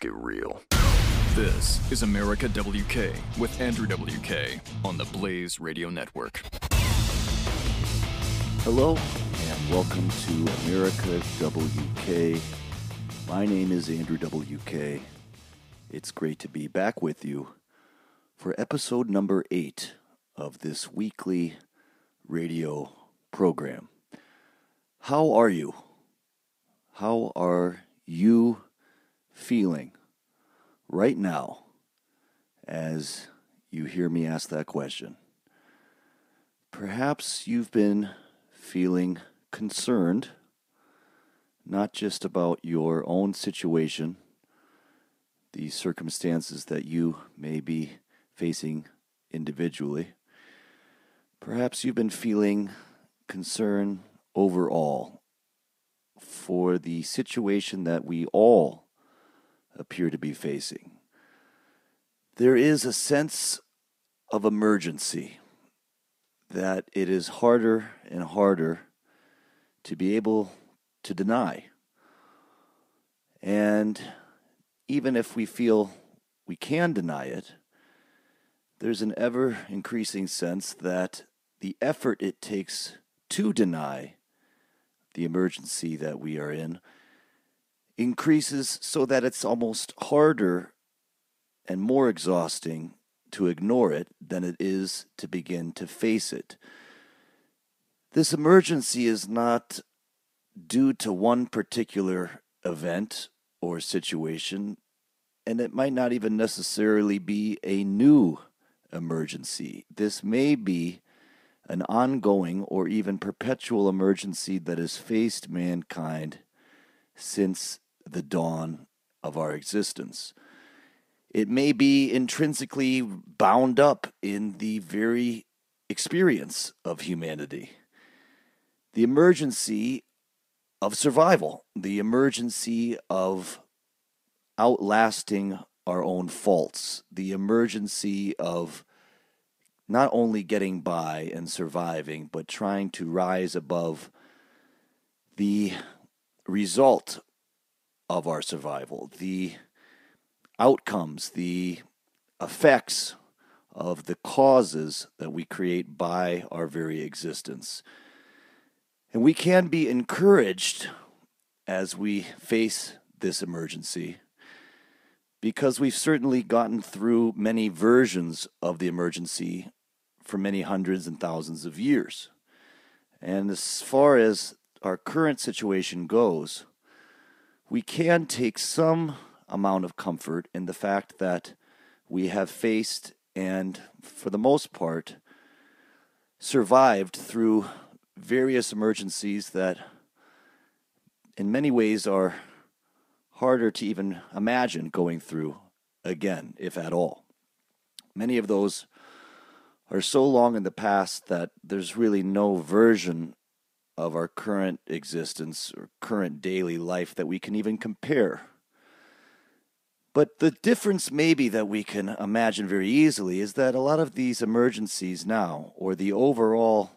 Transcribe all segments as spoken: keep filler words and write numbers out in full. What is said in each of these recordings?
it real. This is America W K with Andrew W K on the Blaze Radio Network. Hello and welcome to America W K. My name is Andrew W K. It's great to be back with you for episode number eight of this weekly radio program. How are you? How are you feeling right now as you hear me ask that question? Perhaps you've been feeling concerned, not just about your own situation, the circumstances that you may be facing individually. Perhaps you've been feeling concern overall for the situation that we all appear to be facing. There is a sense of emergency that it is harder and harder to be able to deny. And even if we feel we can deny it, there's an ever-increasing sense that the effort it takes to deny the emergency that we are in increases so that it's almost harder and more exhausting to ignore it than it is to begin to face it. This emergency is not due to one particular event or situation, and it might not even necessarily be a new emergency. This may be an ongoing or even perpetual emergency that has faced mankind since the dawn of our existence. It may be intrinsically bound up in the very experience of humanity. The emergency of survival, the emergency of outlasting our own faults, the emergency of not only getting by and surviving, but trying to rise above the result of our survival, the outcomes, the effects of the causes that we create by our very existence. And we can be encouraged as we face this emergency because we've certainly gotten through many versions of the emergency for many hundreds and thousands of years. And as far as our current situation goes, we can take some amount of comfort in the fact that we have faced and, for the most part, survived through various emergencies that in many ways are harder to even imagine going through again, if at all. Many of those are so long in the past that there's really no version of our current existence or current daily life that we can even compare. But the difference maybe that we can imagine very easily is that a lot of these emergencies now, or the overall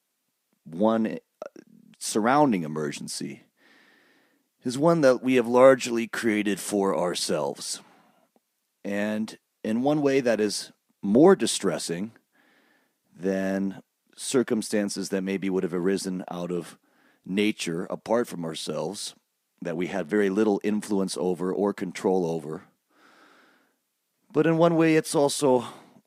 one surrounding emergency, is one that we have largely created for ourselves. And in one way that is more distressing than circumstances that maybe would have arisen out of nature apart from ourselves, that we had very little influence over or control over. But in one way, it's also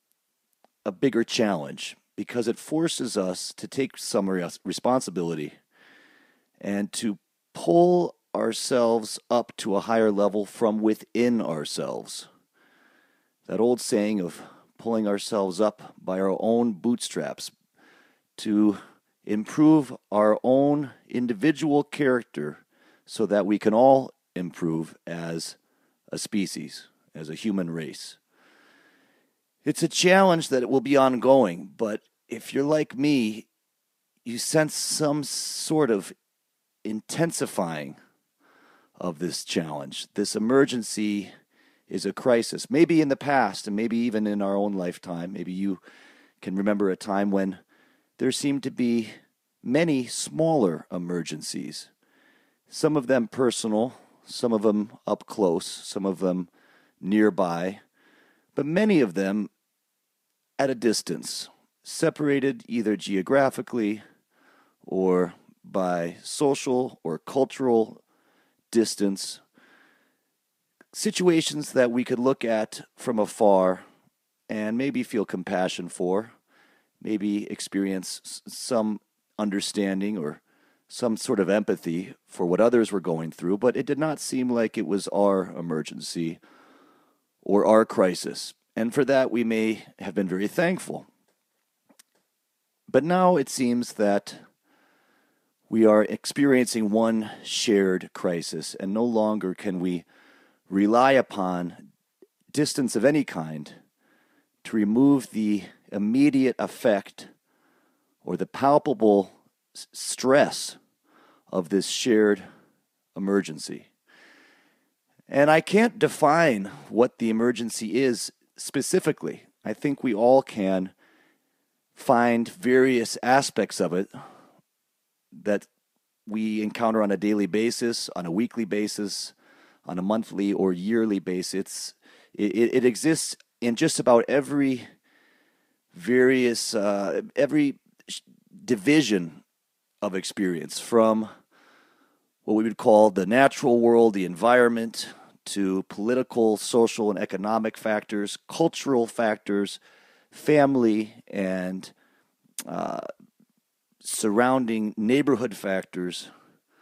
a bigger challenge because it forces us to take some responsibility and to pull ourselves up to a higher level from within ourselves. That old saying of pulling ourselves up by our own bootstraps to improve our own individual character so that we can all improve as a species, as a human race. It's a challenge that it will be ongoing, but if you're like me, you sense some sort of intensifying of this challenge. This emergency is a crisis. Maybe in the past, and maybe even in our own lifetime, maybe you can remember a time when there seemed to be many smaller emergencies, some of them personal, some of them up close, some of them nearby, but many of them at a distance, separated either geographically or by social or cultural distance, situations that we could look at from afar and maybe feel compassion for, maybe experience some understanding or some sort of empathy for what others were going through, but it did not seem like it was our emergency or our crisis. And for that, we may have been very thankful. But now it seems that we are experiencing one shared crisis, and no longer can we rely upon distance of any kind to remove the immediate effect or the palpable s- stress of this shared emergency. And I can't define what the emergency is specifically. I think we all can find various aspects of it that we encounter on a daily basis, on a weekly basis, on a monthly or yearly basis. It, it, it exists in just about every various, uh, every division of experience, from what we would call the natural world, the environment, to political, social, and economic factors, cultural factors, family, and uh, surrounding neighborhood factors,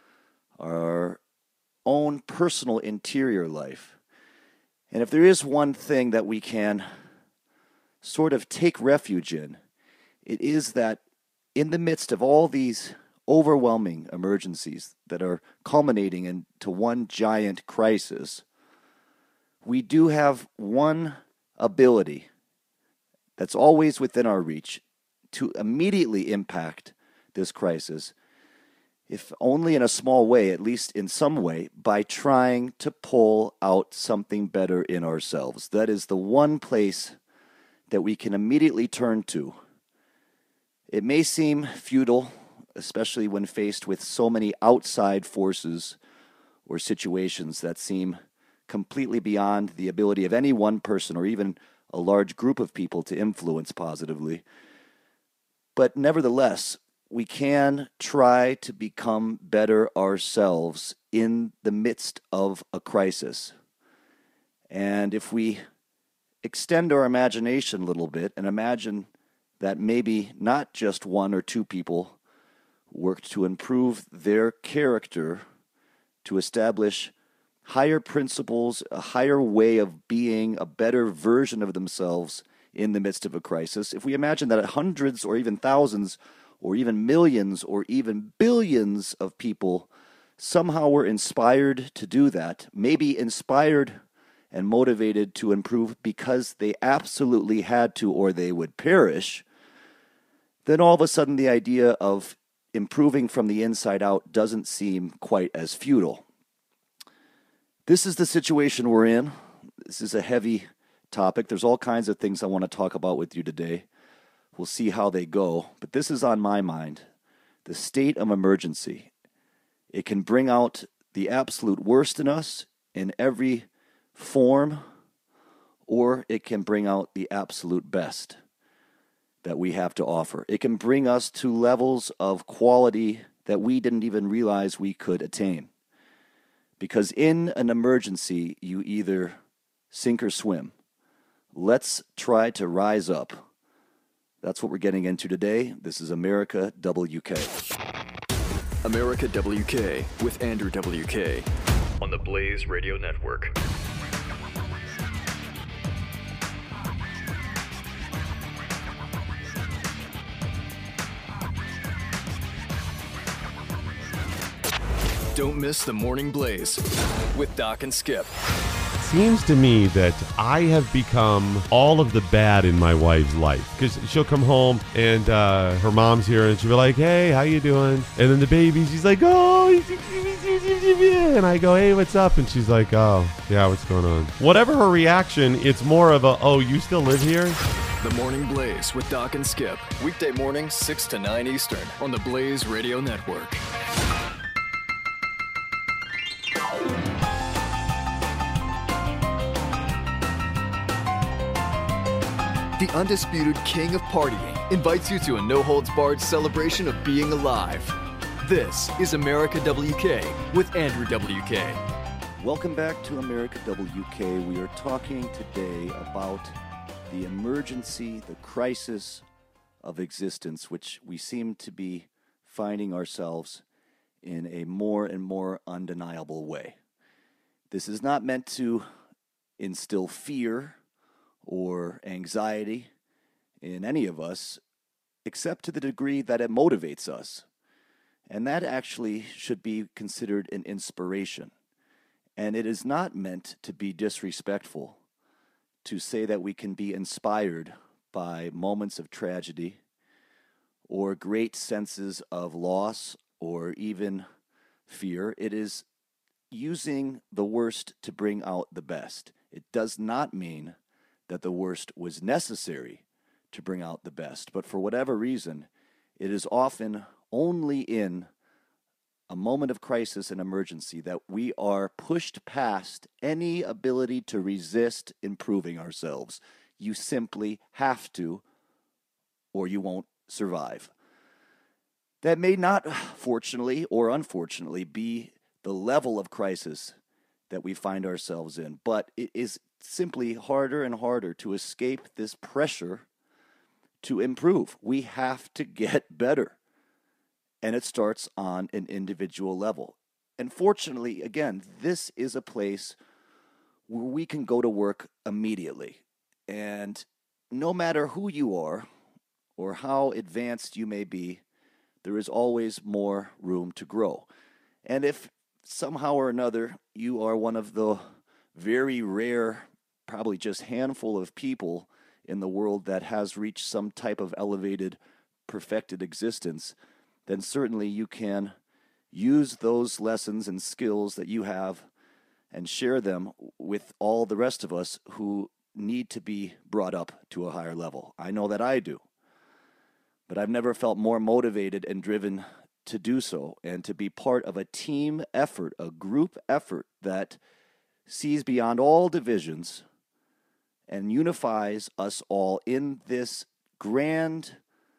our own personal interior life. And if there is one thing that we can sort of take refuge in, it is that in the midst of all these overwhelming emergencies that are culminating into one giant crisis, we do have one ability that's always within our reach to immediately impact this crisis, if only in a small way, at least in some way, by trying to pull out something better in ourselves. That is the one place that we can immediately turn to. It may seem futile, especially when faced with so many outside forces or situations that seem completely beyond the ability of any one person or even a large group of people to influence positively. But nevertheless, we can try to become better ourselves in the midst of a crisis. And if we extend our imagination a little bit and imagine that maybe not just one or two people worked to improve their character, to establish higher principles, a higher way of being, a better version of themselves in the midst of a crisis, if we imagine that hundreds or even thousands or even millions or even billions of people somehow were inspired to do that, maybe inspired and motivated to improve because they absolutely had to or they would perish, then all of a sudden the idea of improving from the inside out doesn't seem quite as futile. This is the situation we're in. This is a heavy topic. There's all kinds of things I want to talk about with you today. We'll see how they go, but this is on my mind. The state of emergency. It can bring out the absolute worst in us in every form, or it can bring out the absolute best that we have to offer. It can bring us to levels of quality that we didn't even realize we could attain. Because in an emergency, you either sink or swim. Let's try to rise up. That's what we're getting into today. This is America W K. America W K with Andrew W K on the Blaze Radio Network. Don't miss the Morning Blaze with Doc and Skip. Seems to me that I have become all of the bad in my wife's life, because she'll come home and uh, her mom's here and she'll be like, hey, how you doing? And then the baby, she's like, oh, and I go, hey, what's up? And she's like, oh, yeah, what's going on? Whatever her reaction, it's more of a, oh, you still live here? The Morning Blaze with Doc and Skip. Weekday mornings, six to nine Eastern on the Blaze Radio Network. the undisputed king of partying, invites you to a no-holds-barred celebration of being alive. This is America W K with Andrew W K. Welcome back to America W K. We are talking today about the emergency, the crisis of existence, which we seem to be finding ourselves in a more and more undeniable way. This is not meant to instill fear or anxiety in any of us, except to the degree that it motivates us. And that actually should be considered an inspiration. And it is not meant to be disrespectful to say that we can be inspired by moments of tragedy or great senses of loss or even fear. It is using the worst to bring out the best. It does not mean that the worst was necessary to bring out the best, but for whatever reason, it is often only in a moment of crisis and emergency that we are pushed past any ability to resist improving ourselves. You simply have to, or you won't survive. That may not, fortunately or unfortunately, be the level of crisis that we find ourselves in, but it is simply harder and harder to escape this pressure to improve. We have to get better, and it starts on an individual level. And fortunately, again, this is a place where we can go to work immediately, and no matter who you are or how advanced you may be, there is always more room to grow. And if somehow or another you are one of the very rare, probably just handful of people in the world that has reached some type of elevated, perfected existence, then certainly you can use those lessons and skills that you have and share them with all the rest of us who need to be brought up to a higher level. I know that I do. But I've never felt more motivated and driven to do so and to be part of a team effort, a group effort that sees beyond all divisions and unifies us all in this grand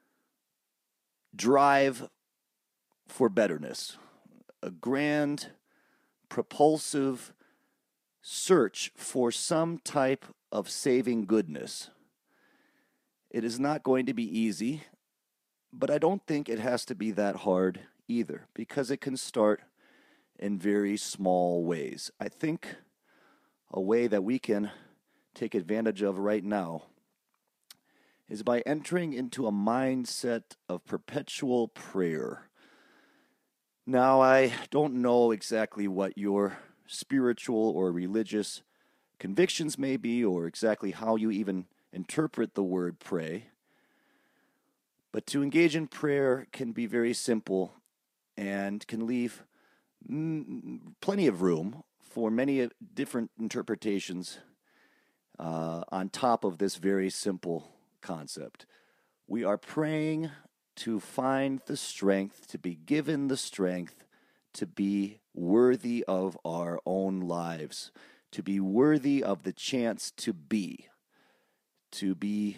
drive for betterness, a grand propulsive search for some type of saving goodness. It is not going to be easy. But I don't think it has to be that hard either, because it can start in very small ways. I think a way that we can take advantage of right now is by entering into a mindset of perpetual prayer. Now, I don't know exactly what your spiritual or religious convictions may be, or exactly how you even interpret the word pray. But to engage in prayer can be very simple and can leave m- plenty of room for many different interpretations uh, on top of this very simple concept. We are praying to find the strength, to be given the strength to be worthy of our own lives, to be worthy of the chance to be, to be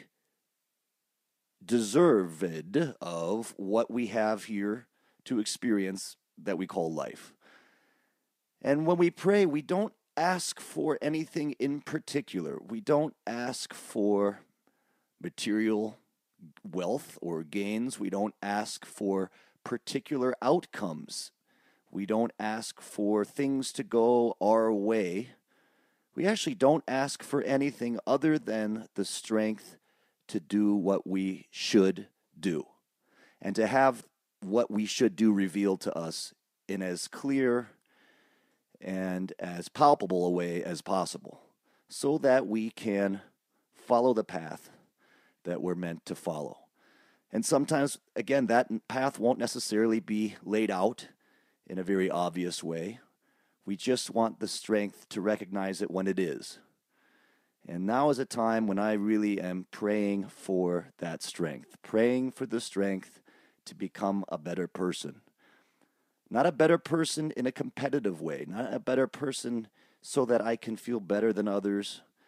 deserved of what we have here to experience that we call life. And when we pray, we don't ask for anything in particular. We don't ask for material wealth or gains. We don't ask for particular outcomes. We don't ask for things to go our way. We actually don't ask for anything other than the strength to do what we should do, and to have what we should do revealed to us in as clear and as palpable a way as possible, so that we can follow the path that we're meant to follow. And sometimes, again, that path won't necessarily be laid out in a very obvious way. We just want the strength to recognize it when it is. And now is a time when I really am praying for that strength, praying for the strength to become a better person. Not a better person in a competitive way, not a better person so that I can feel better than others,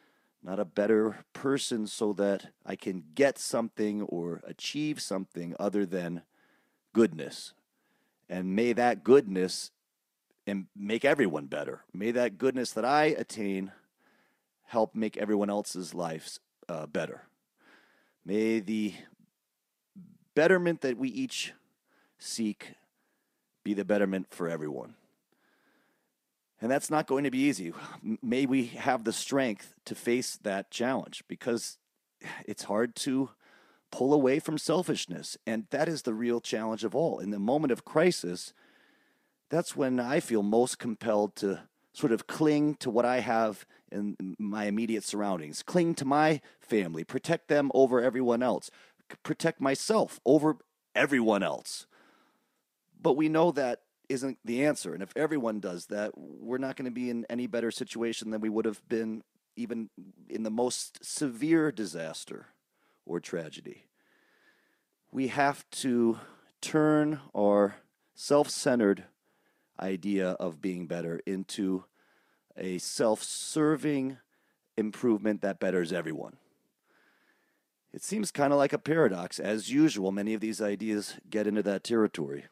not a better person so that I can get something or achieve something other than goodness. And may that goodness and make everyone better. May that goodness that I attain help make everyone else's lives uh, better. May the betterment that we each seek be the betterment for everyone. And that's not going to be easy. May we have the strength to face that challenge, because it's hard to pull away from selfishness. And that is the real challenge of all. In the moment of crisis, that's when I feel most compelled to sort of cling to what I have in my immediate surroundings, cling to my family, protect them over everyone else, protect myself over everyone else. But we know that isn't the answer. And if everyone does that, we're not going to be in any better situation than we would have been even in the most severe disaster or tragedy. We have to turn our self-centered idea of being better into a self-serving improvement that betters everyone. It seems kind of like a paradox. As usual, many of these ideas get into that territory.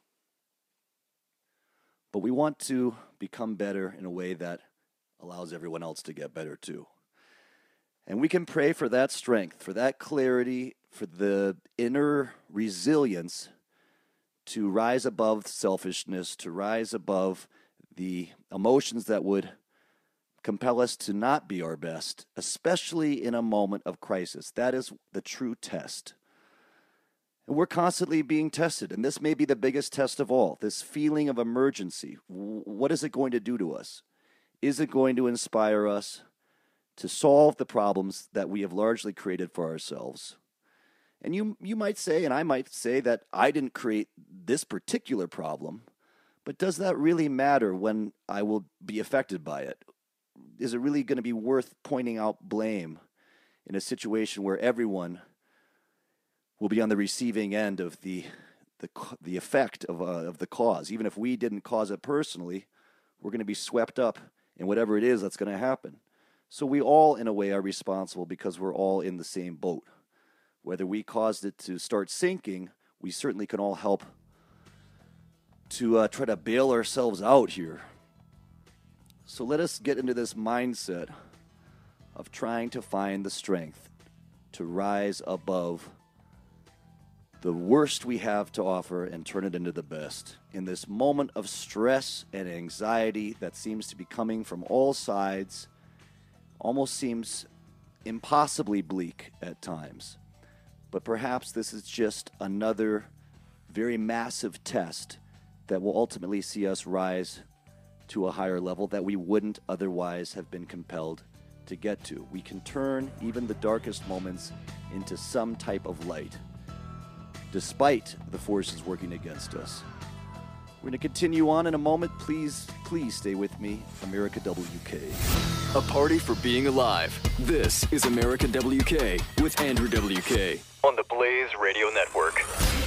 But we want to become better in a way that allows everyone else to get better too. And we can pray for that strength, for that clarity, for the inner resilience to rise above selfishness, to rise above the emotions that would compel us to not be our best, especially in a moment of crisis. That is the true test. And we're constantly being tested, and this may be the biggest test of all, this feeling of emergency. What is it going to do to us? Is it going to inspire us to solve the problems that we have largely created for ourselves? And you you might say, and I might say, that I didn't create this particular problem, but does that really matter when I will be affected by it? Is it really going to be worth pointing out blame in a situation where everyone will be on the receiving end of the the the effect of uh, of the cause? Even if we didn't cause it personally, we're going to be swept up in whatever it is that's going to happen. So we all, in a way, are responsible because we're all in the same boat. Whether we caused it to start sinking, we certainly can all help to uh, try to bail ourselves out here. So let us get into this mindset of trying to find the strength to rise above the worst we have to offer and turn it into the best. In this moment of stress and anxiety that seems to be coming from all sides, almost seems impossibly bleak at times. But perhaps this is just another very massive test that will ultimately see us rise to a higher level that we wouldn't otherwise have been compelled to get to. We can turn even the darkest moments into some type of light, despite the forces working against us. We're going to continue on in a moment. Please, please stay with me. America W K. A party for being alive. This is America W K with Andrew W K on the Blaze Radio Network.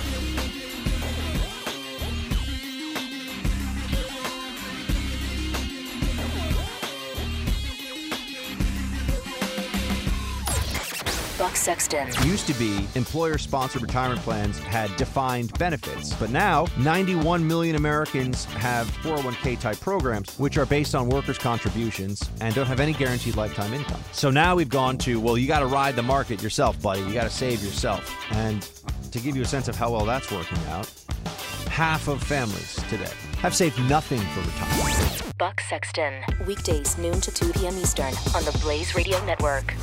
Buck Sexton. Used to be employer-sponsored retirement plans had defined benefits, but now ninety-one million Americans have four oh one k type programs, which are based on workers' contributions and don't have any guaranteed lifetime income. So now we've gone to, well, you got to ride the market yourself, buddy. You got to save yourself. And to give you a sense of how well that's working out, half of families today have saved nothing for retirement. Buck Sexton. Weekdays, noon to two p.m. Eastern on the Blaze Radio Network.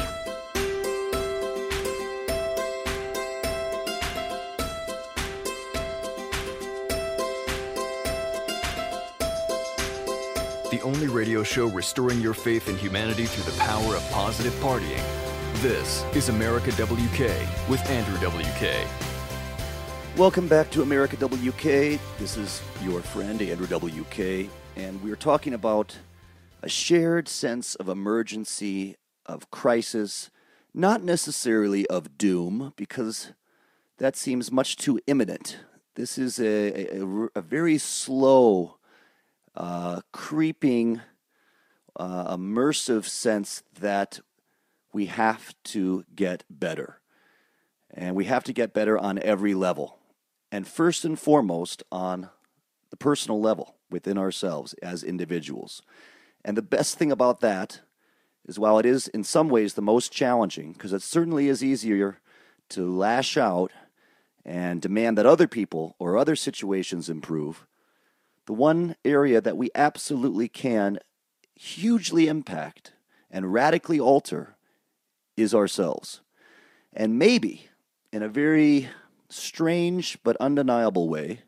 The only radio show restoring your faith in humanity through the power of positive partying. This is America W K with Andrew W K. Welcome back to America W K. This is your friend, Andrew W K, and we're talking about a shared sense of emergency, of crisis, not necessarily of doom, because that seems much too imminent. This is a, a, a very slow Uh, creeping, uh, immersive sense that we have to get better. And we have to get better on every level. And first and foremost, on the personal level within ourselves as individuals. And the best thing about that is, while it is in some ways the most challenging, because it certainly is easier to lash out and demand that other people or other situations improve, the one area that we absolutely can hugely impact and radically alter is ourselves. And maybe, in a very strange but undeniable way,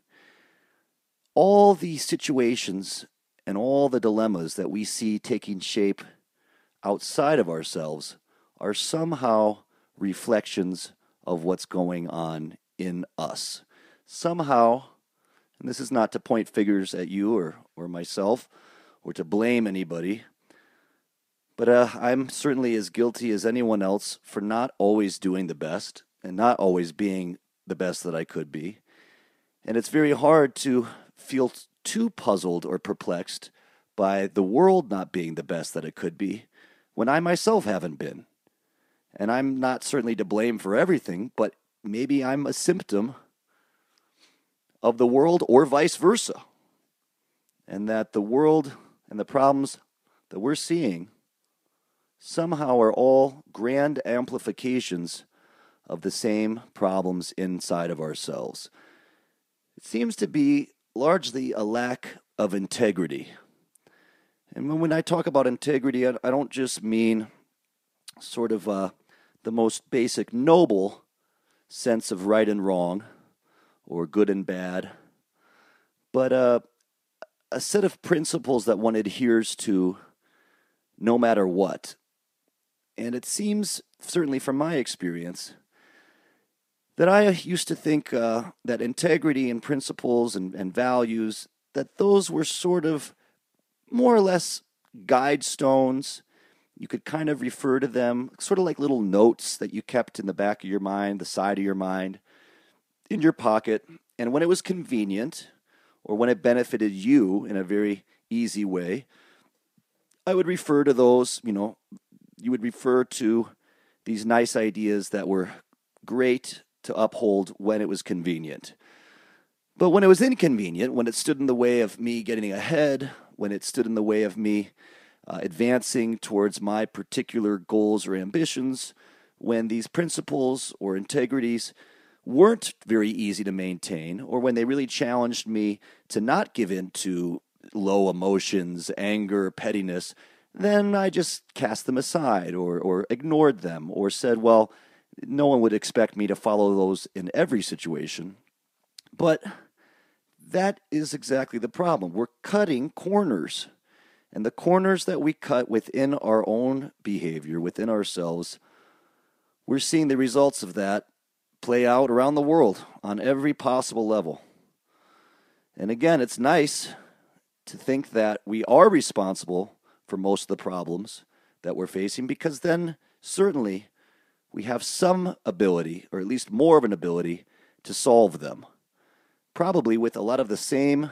all the situations and all the dilemmas that we see taking shape outside of ourselves are somehow reflections of what's going on in us. Somehow, and this is not to point fingers at you or, or myself or to blame anybody, but uh, I'm certainly as guilty as anyone else for not always doing the best and not always being the best that I could be. And it's very hard to feel too puzzled or perplexed by the world not being the best that it could be when I myself haven't been. And I'm not certainly to blame for everything, but maybe I'm a symptom of the world or vice versa. And that the world and the problems that we're seeing somehow are all grand amplifications of the same problems inside of ourselves. It seems to be largely a lack of integrity. And when I talk about integrity, I don't just mean sort of uh, the most basic noble sense of right and wrong or good and bad, but uh, a set of principles that one adheres to no matter what. And it seems, certainly from my experience, that I used to think uh, that integrity and principles and, and values, that those were sort of more or less guide stones. You could kind of refer to them, sort of like little notes that you kept in the back of your mind, the side of your mind, in your pocket. And when it was convenient, or when it benefited you in a very easy way, I would refer to those, you know, you would refer to these nice ideas that were great to uphold when it was convenient. But when it was inconvenient, when it stood in the way of me getting ahead, when it stood in the way of me uh, advancing towards my particular goals or ambitions, when these principles or integrities weren't very easy to maintain, or when they really challenged me to not give in to low emotions, anger, pettiness, then I just cast them aside or, or ignored them or said, well, no one would expect me to follow those in every situation. But that is exactly the problem. We're cutting corners. And the corners that we cut within our own behavior, within ourselves, we're seeing the results of that play out around the world on every possible level. And again, it's nice to think that we are responsible for most of the problems that we're facing, because then certainly we have some ability, or at least more of an ability, to solve them. Probably with a lot of the same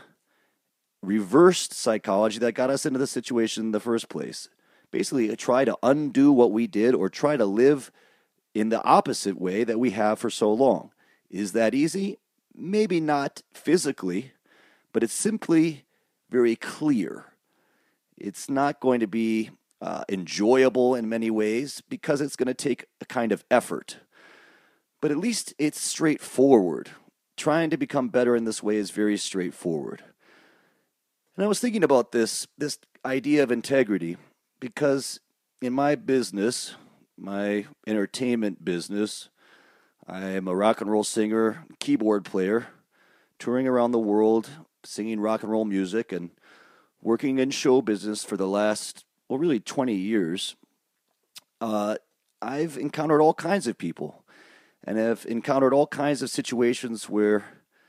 reversed psychology that got us into the situation in the first place. Basically, try to undo what we did or try to live in the opposite way that we have for so long. Is that easy? Maybe not physically, but it's simply very clear. It's not going to be uh, enjoyable in many ways because it's going to take a kind of effort. But at least it's straightforward. Trying to become better in this way is very straightforward. And I was thinking about this, this idea of integrity, because in my business, my entertainment business, I am a rock and roll singer, keyboard player, touring around the world, singing rock and roll music, and working in show business for the last, well, really twenty years. Uh, I've encountered all kinds of people, and have encountered all kinds of situations where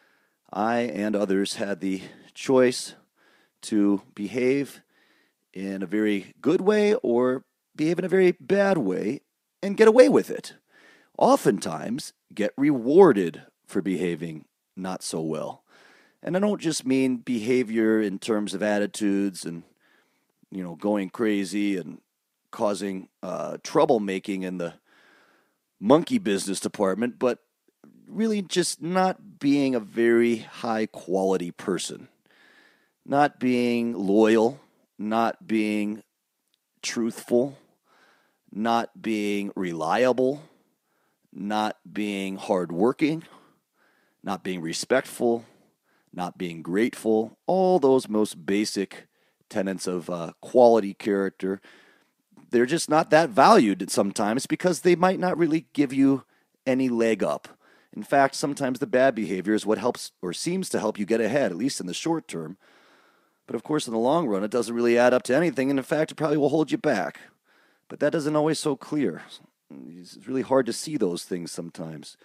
I and others had the choice to behave in a very good way or behave in a very bad way and get away with it. Oftentimes, get rewarded for behaving not so well. And I don't just mean behavior in terms of attitudes and, you know, going crazy and causing uh, troublemaking in the monkey business department, but really just not being a very high-quality person. Not being loyal, not being truthful, not being reliable, not being hardworking, not being respectful, not being grateful, all those most basic tenets of uh, quality character. They're just not that valued sometimes because they might not really give you any leg up. In fact, sometimes the bad behavior is what helps or seems to help you get ahead, at least in the short term. But of course, in the long run, it doesn't really add up to anything, and in fact, it probably will hold you back. But that isn't always so clear. It's really hard to see those things sometimes.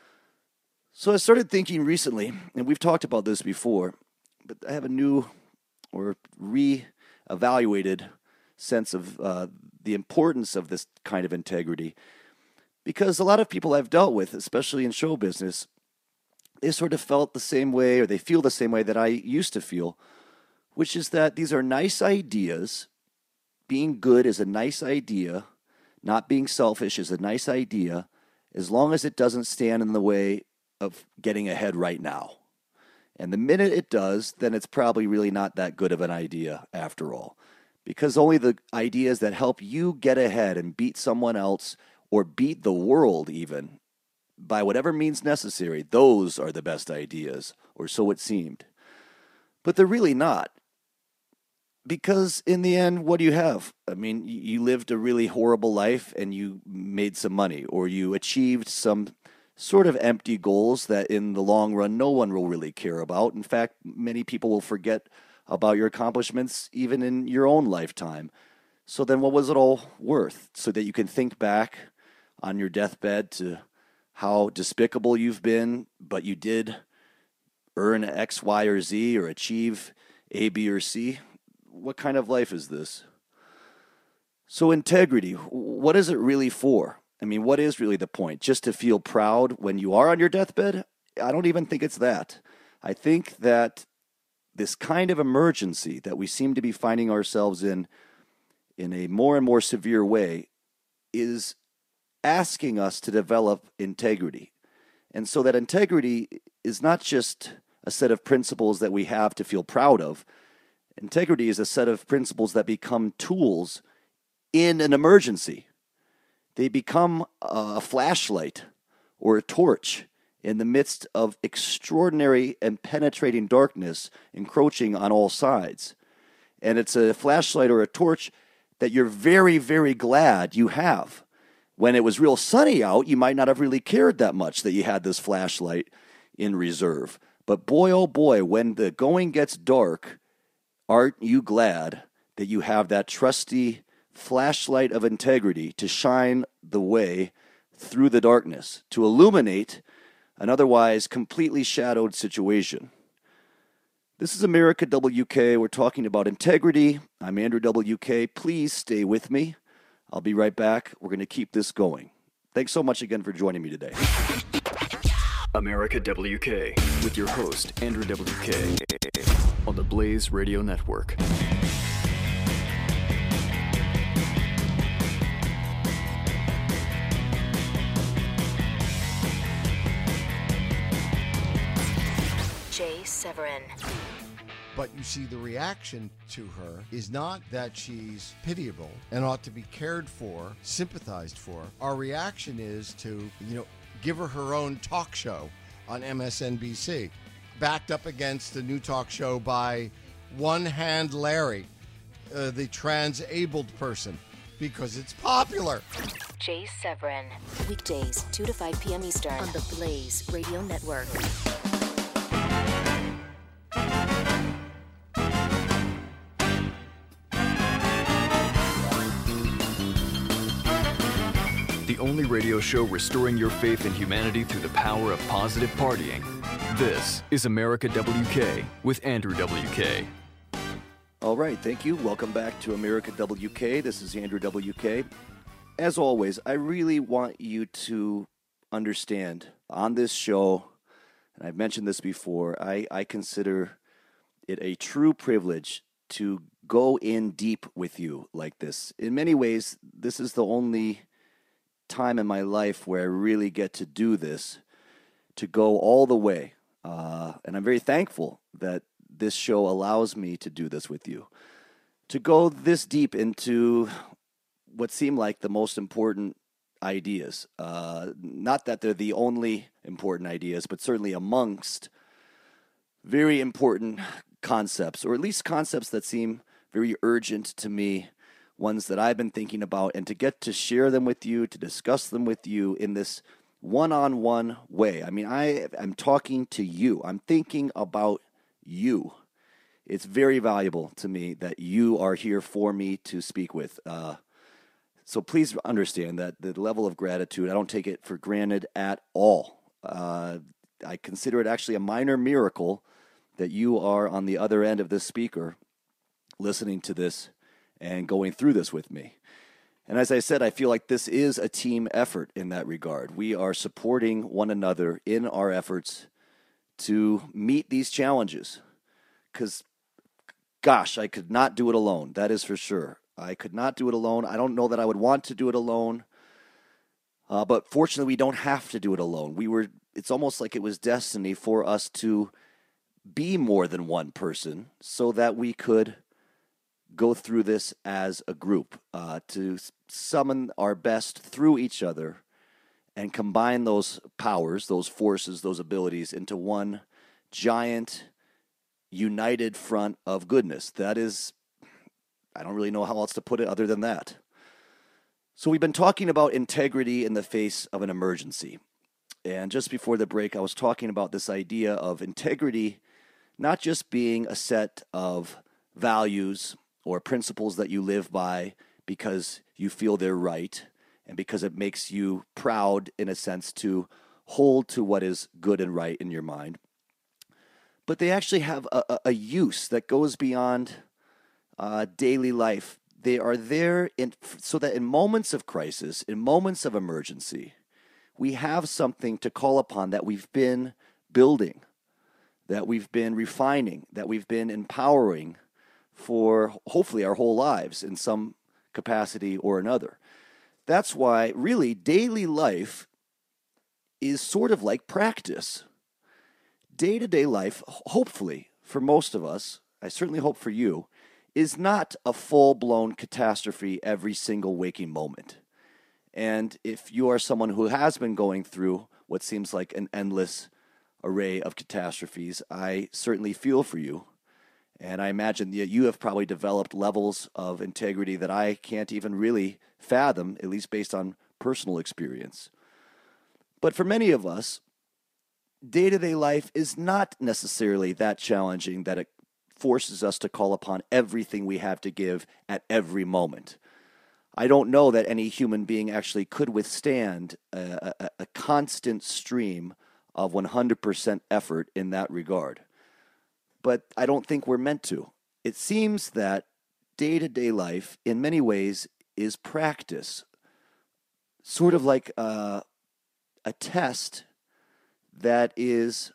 So I started thinking recently, and we've talked about this before, but I have a new or re-evaluated sense of uh, the importance of this kind of integrity. Because a lot of people I've dealt with, especially in show business, they sort of felt the same way, or they feel the same way that I used to feel, which is that these are nice ideas. Being good is a nice idea. Not being selfish is a nice idea, as long as it doesn't stand in the way of getting ahead right now. And the minute it does, then it's probably really not that good of an idea after all. Because only the ideas that help you get ahead and beat someone else, or beat the world even, by whatever means necessary, those are the best ideas, or so it seemed. But they're really not. Because in the end, what do you have? I mean, you lived a really horrible life and you made some money, or you achieved some sort of empty goals that in the long run no one will really care about. In fact, many people will forget about your accomplishments even in your own lifetime. So then what was it all worth? So that you can think back on your deathbed to how despicable you've been, but you did earn X, Y, or Z, or achieve A, B, or C? What kind of life is this? So integrity, what is it really for? I mean, what is really the point? Just to feel proud when you are on your deathbed? I don't even think it's that. I think that this kind of emergency that we seem to be finding ourselves in, in a more and more severe way, is asking us to develop integrity. And so that integrity is not just a set of principles that we have to feel proud of. Integrity is a set of principles that become tools in an emergency. They become a flashlight or a torch in the midst of extraordinary and penetrating darkness encroaching on all sides. And it's a flashlight or a torch that you're very, very glad you have. When it was real sunny out, you might not have really cared that much that you had this flashlight in reserve. But boy, oh boy, when the going gets dark, aren't you glad that you have that trusty flashlight of integrity to shine the way through the darkness, to illuminate an otherwise completely shadowed situation? This is America W K. We're talking about integrity. I'm Andrew W K. Please stay with me. I'll be right back. We're going to keep this going. Thanks so much again for joining me today. America W K with your host, Andrew W K, on the Blaze Radio Network. Jay Severin. But you see, the reaction to her is not that she's pitiable and ought to be cared for, sympathized for. Our reaction is to, you know, give her her own talk show on M S N B C, backed up against a new talk show by One Hand Larry, uh, the trans-abled person, because it's popular. Jay Severin. Weekdays, two to five p.m. Eastern on the Blaze Radio Network. The only radio show restoring your faith in humanity through the power of positive partying. This is America W K with Andrew W K. All right, thank you. Welcome back to America W K. This is Andrew W K. As always, I really want you to understand on this show, and I've mentioned this before, I, I consider it a true privilege to go in deep with you like this. In many ways, this is the only time in my life where I really get to do this, to go all the way. Uh, and I'm very thankful that this show allows me to do this with you, to go this deep into what seem like the most important ideas. Uh, not that they're the only important ideas, but certainly amongst very important concepts, or at least concepts that seem very urgent to me, ones that I've been thinking about, and to get to share them with you, to discuss them with you in this one-on-one way. I mean, I am talking to you. I'm thinking about you. It's very valuable to me that you are here for me to speak with. Uh, so please understand that the level of gratitude, I don't take it for granted at all. Uh, I consider it actually a minor miracle that you are on the other end of this speaker listening to this and going through this with me. And as I said, I feel like this is a team effort in that regard. We are supporting one another in our efforts to meet these challenges. Because, gosh, I could not do it alone. That is for sure. I could not do it alone. I don't know that I would want to do it alone. Uh, but fortunately, we don't have to do it alone. We were. It's almost like it was destiny for us to be more than one person so that we could go through this as a group, uh, to summon our best through each other and combine those powers, those forces, those abilities into one giant, united front of goodness. That is, I don't really know how else to put it other than that. So we've been talking about integrity in the face of an emergency. And just before the break, I was talking about this idea of integrity not just being a set of values or principles that you live by because you feel they're right and because it makes you proud, in a sense, to hold to what is good and right in your mind. But they actually have a, a, a use that goes beyond uh, daily life. They are there in, so that in moments of crisis, in moments of emergency, we have something to call upon that we've been building, that we've been refining, that we've been empowering for hopefully our whole lives in some capacity or another. That's why really daily life is sort of like practice. Day-to-day life, hopefully for most of us, I certainly hope for you, is not a full-blown catastrophe every single waking moment. And if you are someone who has been going through what seems like an endless array of catastrophes, I certainly feel for you. And I imagine that you have probably developed levels of integrity that I can't even really fathom, at least based on personal experience. But for many of us, day-to-day life is not necessarily that challenging that it forces us to call upon everything we have to give at every moment. I don't know that any human being actually could withstand a, a, a constant stream of one hundred percent effort in that regard. But I don't think we're meant to. It seems that day-to-day life, in many ways, is practice. Sort of like a, a test that is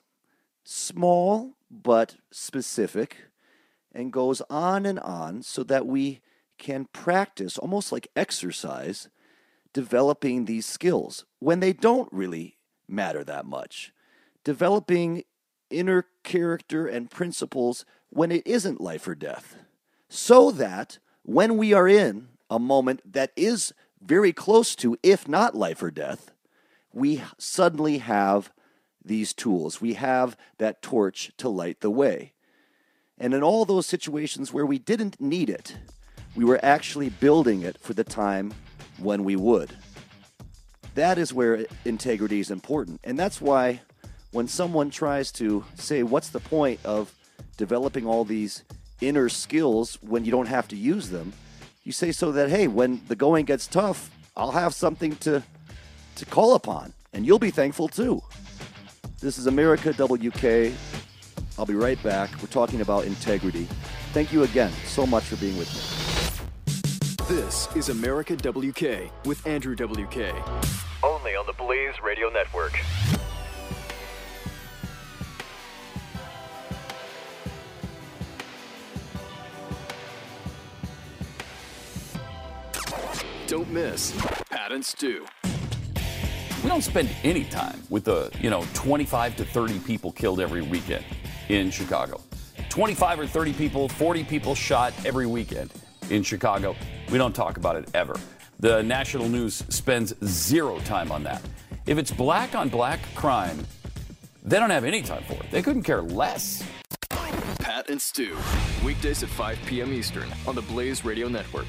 small but specific and goes on and on so that we can practice, almost like exercise, developing these skills when they don't really matter that much. Developing inner character and principles when it isn't life or death, so that when we are in a moment that is very close to, if not life or death, we suddenly have these tools. We have that torch to light the way. And in all those situations where we didn't need it, we were actually building it for the time when we would. That is where integrity is important. And that's why when someone tries to say, what's the point of developing all these inner skills when you don't have to use them, you say so that, hey, when the going gets tough, I'll have something to, to call upon, and you'll be thankful too. This is America W K. I'll be right back. We're talking about integrity. Thank you again so much for being with me. This is America W K with Andrew W K. Only on the Blaze Radio Network. Don't miss Pat and Stu. We don't spend any time with the, you know, twenty-five to thirty people killed every weekend in Chicago. twenty-five or thirty people, forty people shot every weekend in Chicago. We don't talk about it ever. The national news spends zero time on that. If it's black on black crime, they don't have any time for it. They couldn't care less. Pat and Stu, weekdays at five p.m. Eastern on the Blaze Radio Network.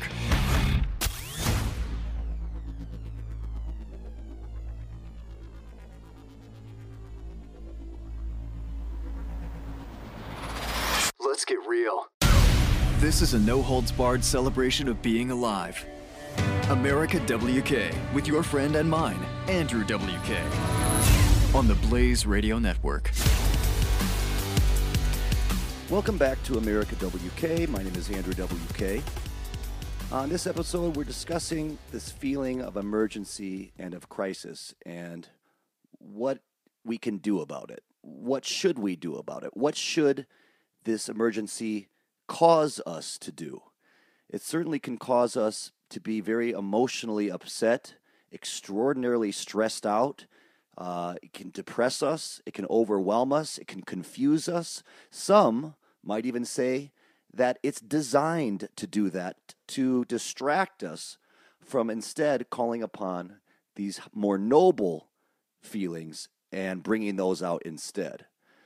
Let's get real. This is a no-holds-barred celebration of being alive. America W K with your friend and mine, Andrew W K, on the Blaze Radio Network. Welcome back to America W K. My name is Andrew W K. On this episode, we're discussing this feeling of emergency and of crisis and what we can do about it. What should we do about it? What should this emergency cause us to do? It certainly can cause us to be very emotionally upset, extraordinarily stressed out. Uh, it can depress us. It can overwhelm us. It can confuse us. Some might even say that it's designed to do that, to distract us from instead calling upon these more noble feelings and bringing those out instead.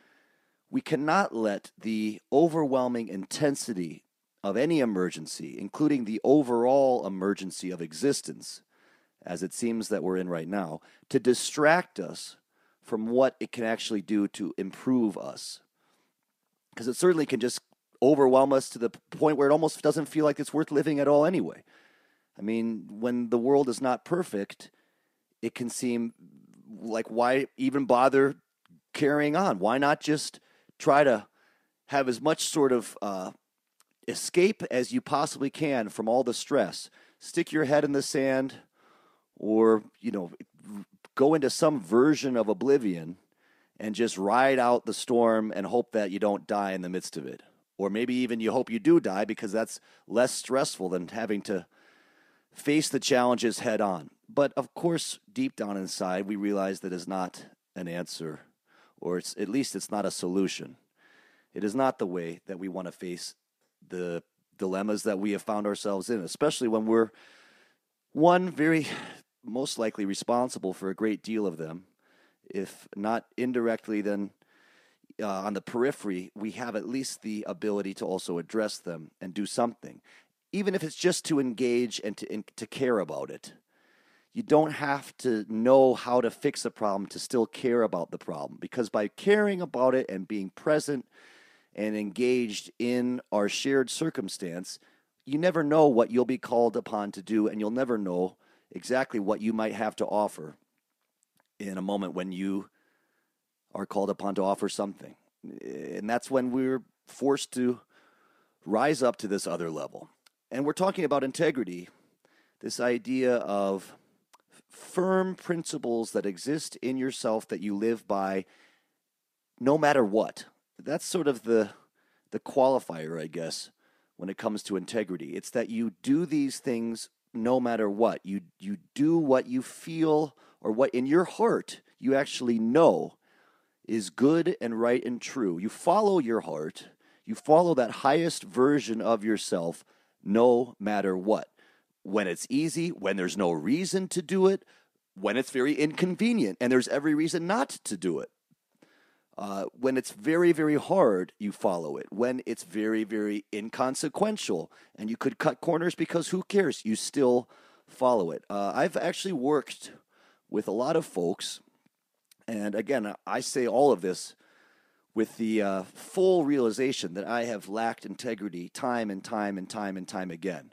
We cannot let the overwhelming intensity of any emergency, including the overall emergency of existence, as it seems that we're in right now, to distract us from what it can actually do to improve us. Because it certainly can just overwhelm us to the point where it almost doesn't feel like it's worth living at all anyway. I mean, when the world is not perfect, it can seem like, why even bother carrying on? Why not just try to have as much sort of uh, escape as you possibly can from all the stress? Stick your head in the sand, or, you know, go into some version of oblivion and just ride out the storm and hope that you don't die in the midst of it. Or maybe even you hope you do die, because that's less stressful than having to face the challenges head on. But of course, deep down inside, we realize that is not an answer, or it's at least it's not a solution. It is not the way that we want to face the dilemmas that we have found ourselves in, especially when we're, one, very most likely responsible for a great deal of them. If not indirectly, then uh, on the periphery, we have at least the ability to also address them and do something, even if it's just to engage and to, and to care about it. You don't have to know how to fix a problem to still care about the problem, because by caring about it and being present and engaged in our shared circumstance, you never know what you'll be called upon to do, and you'll never know exactly what you might have to offer in a moment when you are called upon to offer something. And that's when we're forced to rise up to this other level. And we're talking about integrity, this idea of firm principles that exist in yourself that you live by no matter what. That's sort of the the qualifier, I guess, when it comes to integrity. It's that you do these things no matter what. You you do what you feel, or what in your heart you actually know is good and right and true. You follow your heart. You follow that highest version of yourself no matter what. When it's easy, when there's no reason to do it, when it's very inconvenient and there's every reason not to do it. Uh, when it's very, very hard, you follow it. When it's very, very inconsequential and you could cut corners because who cares, you still follow it. Uh, I've actually worked with a lot of folks, and again, I say all of this with the uh, full realization that I have lacked integrity time and time and time and time again.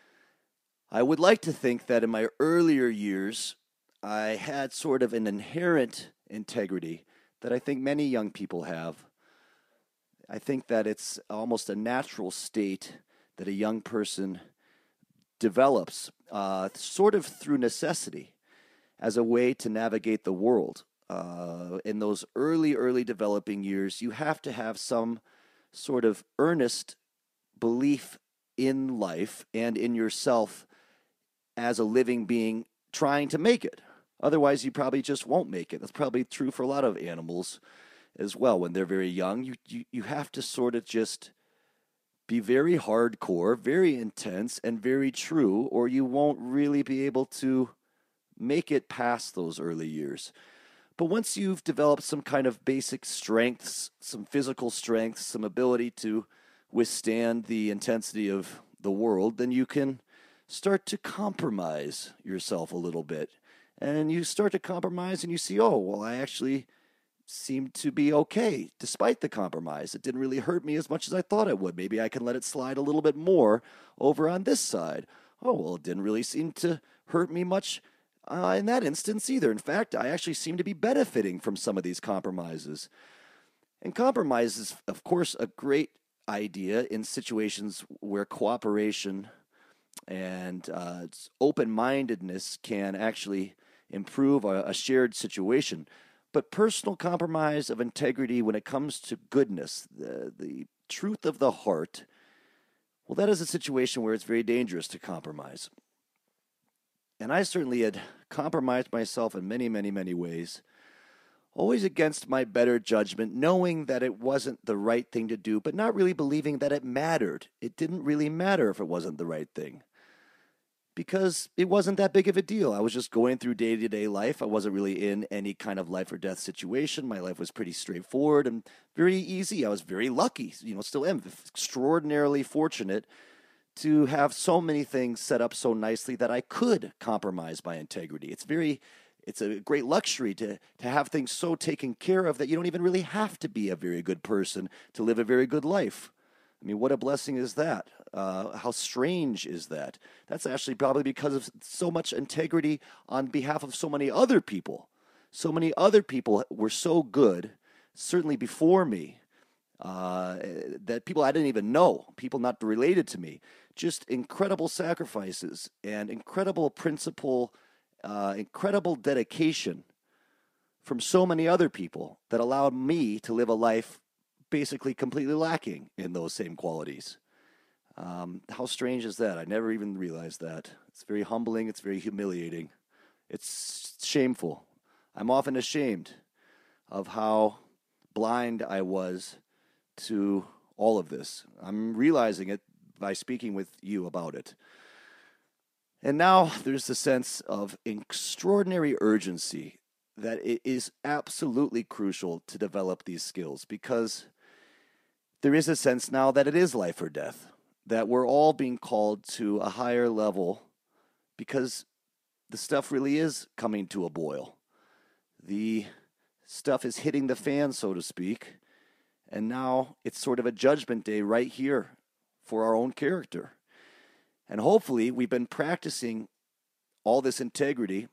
I would like to think that in my earlier years, I had sort of an inherent integrity that I think many young people have. I think that it's almost a natural state that a young person develops, uh, sort of through necessity, as a way to navigate the world. Uh, in those early, early developing years, you have to have some sort of earnest belief in life and in yourself as a living being trying to make it. Otherwise, you probably just won't make it. That's probably true for a lot of animals as well. When they're very young, you, you, you have to sort of just be very hardcore, very intense, and very true, or you won't really be able to make it past those early years. But once you've developed some kind of basic strengths, some physical strengths, some ability to withstand the intensity of the world, then you can start to compromise yourself a little bit. And you start to compromise and you see, oh, well, I actually seem to be okay despite the compromise. It didn't really hurt me as much as I thought it would. Maybe I can let it slide a little bit more over on this side. Oh, well, it didn't really seem to hurt me much uh, in that instance either. In fact, I actually seem to be benefiting from some of these compromises. And compromise is, of course, a great idea in situations where cooperation and uh, open-mindedness can actually improve a, a shared situation. But personal compromise of integrity when it comes to goodness, the, the truth of the heart, well, that is a situation where it's very dangerous to compromise. And I certainly had compromised myself in many, many, many ways, always against my better judgment, knowing that it wasn't the right thing to do, but not really believing that it mattered. It didn't really matter if it wasn't the right thing, because it wasn't that big of a deal. I was just going through day-to-day life. I wasn't really in any kind of life or death situation. My life was pretty straightforward and very easy. I was very lucky, you know, still am extraordinarily fortunate to have so many things set up so nicely that I could compromise my integrity. It's very It's a great luxury to, to have things so taken care of that you don't even really have to be a very good person to live a very good life. I mean, what a blessing is that? Uh, how strange is that? That's actually probably because of so much integrity on behalf of so many other people. So many other people were so good, certainly before me, uh, that people I didn't even know, people not related to me, just incredible sacrifices and incredible principle, uh, incredible dedication from so many other people that allowed me to live a life basically completely lacking in those same qualities. Um, how strange is that? I never even realized that. It's very humbling. It's very humiliating. It's shameful. I'm often ashamed of how blind I was to all of this. I'm realizing it by speaking with you about it. And now there's the sense of extraordinary urgency that it is absolutely crucial to develop these skills, because there is a sense now that it is life or death, that we're all being called to a higher level because the stuff really is coming to a boil. The stuff is hitting the fan, so to speak, and now it's sort of a judgment day right here for our own character. And hopefully we've been practicing all this integrity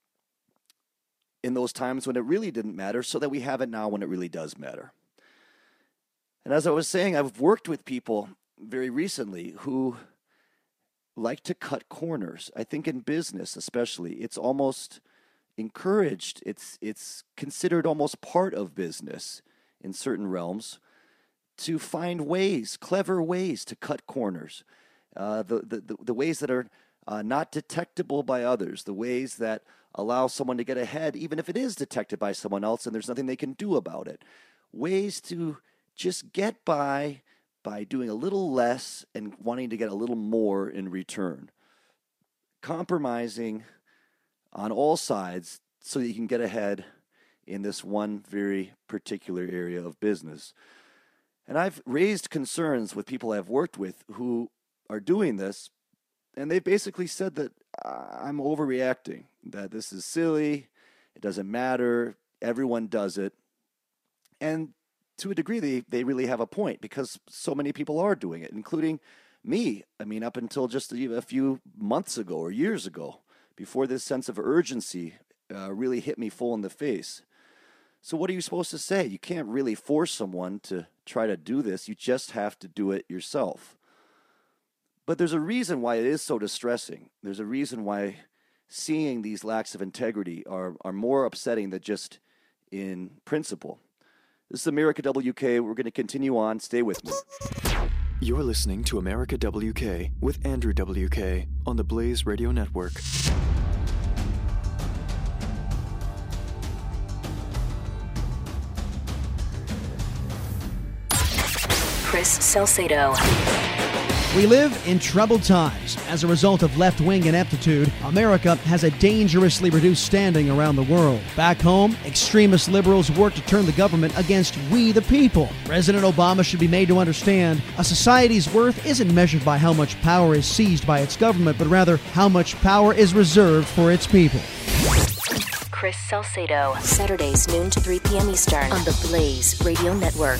in those times when it really didn't matter, so that we have it now when it really does matter. And as I was saying, I've worked with people very recently who like to cut corners. I think in business especially, it's almost encouraged. It's it's considered almost part of business in certain realms to find ways, clever ways to cut corners. Uh, the, the, the ways that are uh, not detectable by others, the ways that allow someone to get ahead, even if it is detected by someone else and there's nothing they can do about it. Ways to just get by by doing a little less and wanting to get a little more in return. Compromising on all sides so that you can get ahead in this one very particular area of business. And I've raised concerns with people I've worked with who are doing this, and they've basically said that I'm overreacting, that this is silly, it doesn't matter, everyone does it. And to a degree, they, they really have a point, because so many people are doing it, including me. I mean, up until just a few months ago or years ago, before this sense of urgency uh, really hit me full in the face. So what are you supposed to say? You can't really force someone to try to do this. You just have to do it yourself. But there's a reason why it is so distressing. There's a reason why seeing these lacks of integrity are, are more upsetting than just in principle. This is America W K. We're going to continue on. Stay with me. You're listening to America W K with Andrew W K on the Blaze Radio Network. Chris Salcedo. We live in troubled times. As a result of left-wing ineptitude, America has a dangerously reduced standing around the world. Back home, extremist liberals work to turn the government against we the people. President Obama should be made to understand a society's worth isn't measured by how much power is seized by its government, but rather how much power is reserved for its people. Chris Salcedo. Saturdays, noon to three p.m. Eastern on the Blaze Radio Network.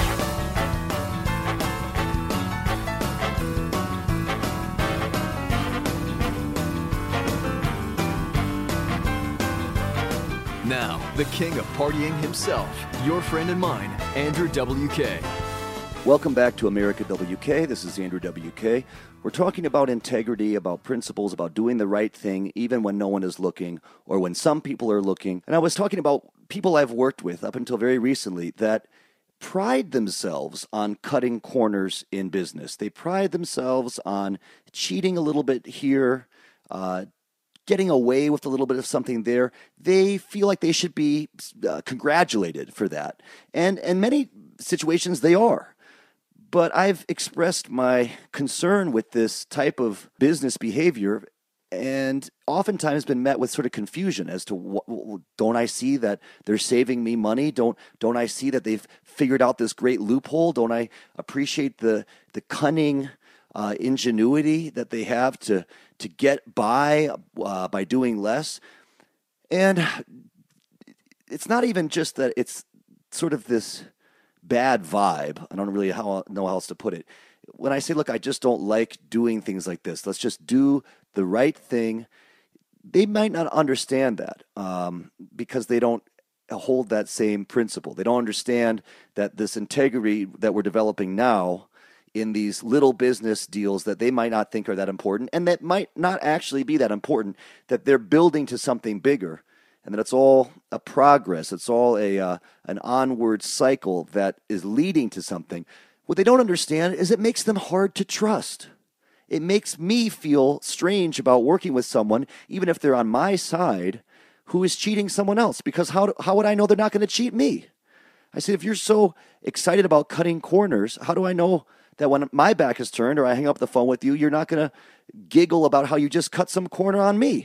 Now, the king of partying himself, your friend and mine, Andrew W K. Welcome back to America W K. This is Andrew W K. We're talking about integrity, about principles, about doing the right thing even when no one is looking or when some people are looking. And I was talking about people I've worked with up until very recently that pride themselves on cutting corners in business. They pride themselves on cheating a little bit here, uh, getting away with a little bit of something there. They feel like they should be uh, congratulated for that. And in many situations, they are. But I've expressed my concern with this type of business behavior and oftentimes been met with sort of confusion as to, what, don't I see that they're saving me money? Don't don't I see that they've figured out this great loophole? Don't I appreciate the the cunning uh, ingenuity that they have to to get by uh, by doing less? And it's not even just that it's sort of this bad vibe. I don't really how, know how else to put it. When I say, look, I just don't like doing things like this. Let's just do the right thing. They might not understand that um, because they don't hold that same principle. They don't understand that this integrity that we're developing now in these little business deals that they might not think are that important and that might not actually be that important, that they're building to something bigger. And that it's all a progress. It's all a uh, an onward cycle that is leading to something. What they don't understand is it makes them hard to trust. It makes me feel strange about working with someone, even if they're on my side, who is cheating someone else. Because how, how would I know they're not going to cheat me? I said, if you're so excited about cutting corners, how do I know that when my back is turned or I hang up the phone with you, you're not going to giggle about how you just cut some corner on me?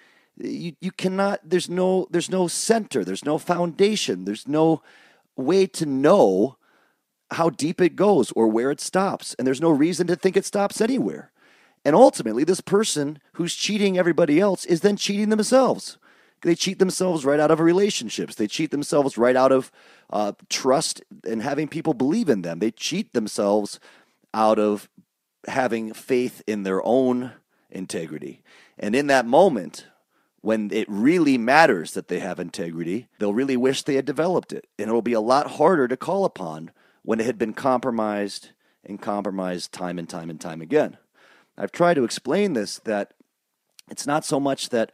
You you cannot, there's no there's no center, there's no foundation, there's no way to know how deep it goes or where it stops. And there's no reason to think it stops anywhere. And ultimately, this person who's cheating everybody else is then cheating themselves. They cheat themselves right out of relationships. They cheat themselves right out of uh, trust and having people believe in them. They cheat themselves out of having faith in their own integrity. And in that moment, when it really matters that they have integrity, they'll really wish they had developed it. And it'll be a lot harder to call upon when it had been compromised and compromised time and time and time again. I've tried to explain this, that it's not so much that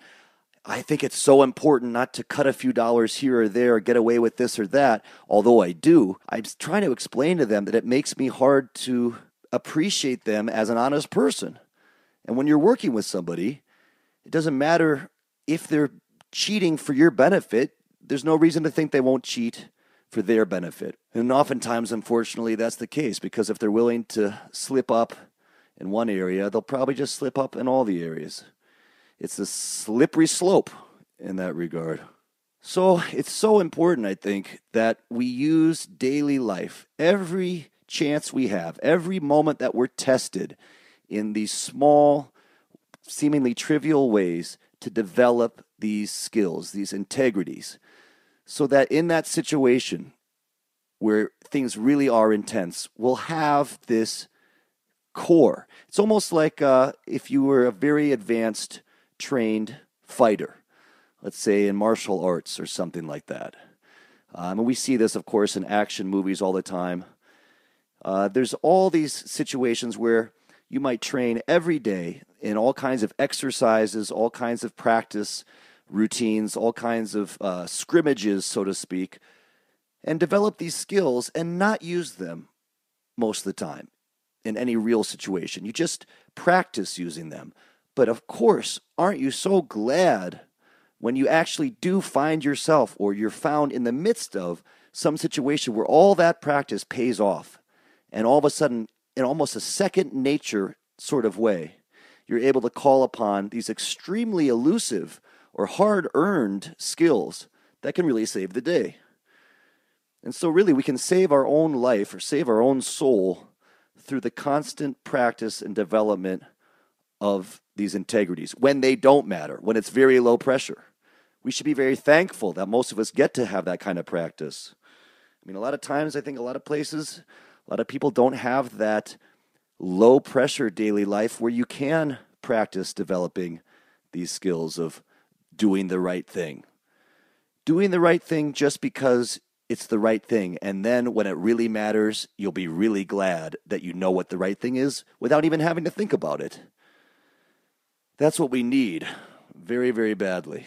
I think it's so important not to cut a few dollars here or there or get away with this or that, although I do. I'm trying to explain to them that it makes me hard to appreciate them as an honest person. And when you're working with somebody, it doesn't matter if they're cheating for your benefit. There's no reason to think they won't cheat for their benefit. And oftentimes, unfortunately, that's the case, because if they're willing to slip up in one area, they'll probably just slip up in all the areas. It's a slippery slope in that regard. So it's so important, I think, that we use daily life, every chance we have, every moment that we're tested in these small, seemingly trivial ways to develop these skills, these integrities, so that in that situation where things really are intense, we'll have this core. It's almost like uh, if you were a very advanced, trained fighter, let's say in martial arts or something like that. Um, and we see this, of course, in action movies all the time. Uh, there's all these situations where you might train every day in all kinds of exercises, all kinds of practice routines, all kinds of uh, scrimmages, so to speak, and develop these skills and not use them most of the time. in any real situation. You just practice using them. But of course, aren't you so glad when you actually do find yourself, or you're found in the midst of some situation where all that practice pays off, and all of a sudden, in almost a second nature sort of way, you're able to call upon these extremely elusive or hard-earned skills that can really save the day. And so really we can save our own life or save our own soul through the constant practice and development of these integrities when they don't matter, when it's very low pressure. We should be very thankful that most of us get to have that kind of practice. I mean, a lot of times I think a lot of places, a lot of people don't have that low pressure daily life where you can practice developing these skills of doing the right thing. Doing the right thing just because it's the right thing. And then when it really matters, you'll be really glad that you know what the right thing is without even having to think about it. That's what we need very, very badly.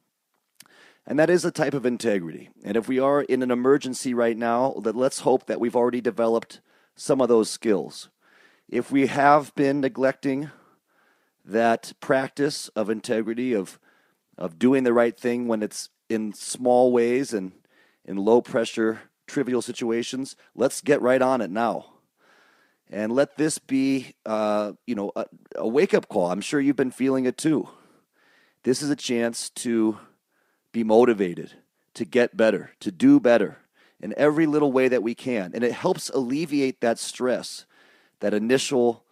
And that is a type of integrity. And if we are in an emergency right now, then let's hope that we've already developed some of those skills. If we have been neglecting that practice of integrity, of of doing the right thing when it's in small ways and in low-pressure, trivial situations, let's get right on it now. And let this be, uh, you know, a, a wake-up call. I'm sure you've been feeling it too. This is a chance to be motivated, to get better, to do better in every little way that we can. And it helps alleviate that stress, that initial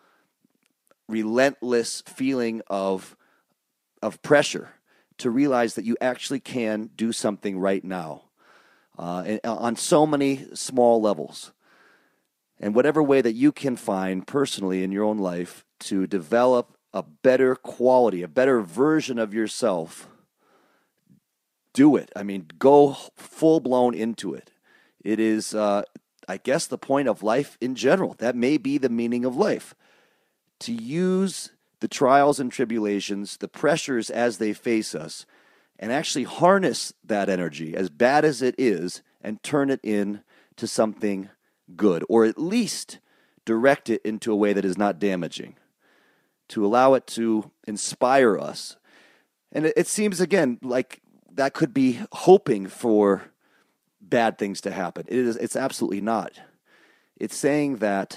relentless feeling of, of pressure, to realize that you actually can do something right now uh, and, on so many small levels. And whatever way that you can find personally in your own life to develop a better quality, a better version of yourself, do it. I mean, go full-blown into it. It is, uh, I guess, the point of life in general. That may be the meaning of life. To use the trials and tribulations, the pressures as they face us, and actually harness that energy, as bad as it is, and turn it into something good, or at least direct it into a way that is not damaging, to allow it to inspire us. And it, it seems, again, like that could be hoping for bad things to happen. It is, it's absolutely not. It's saying that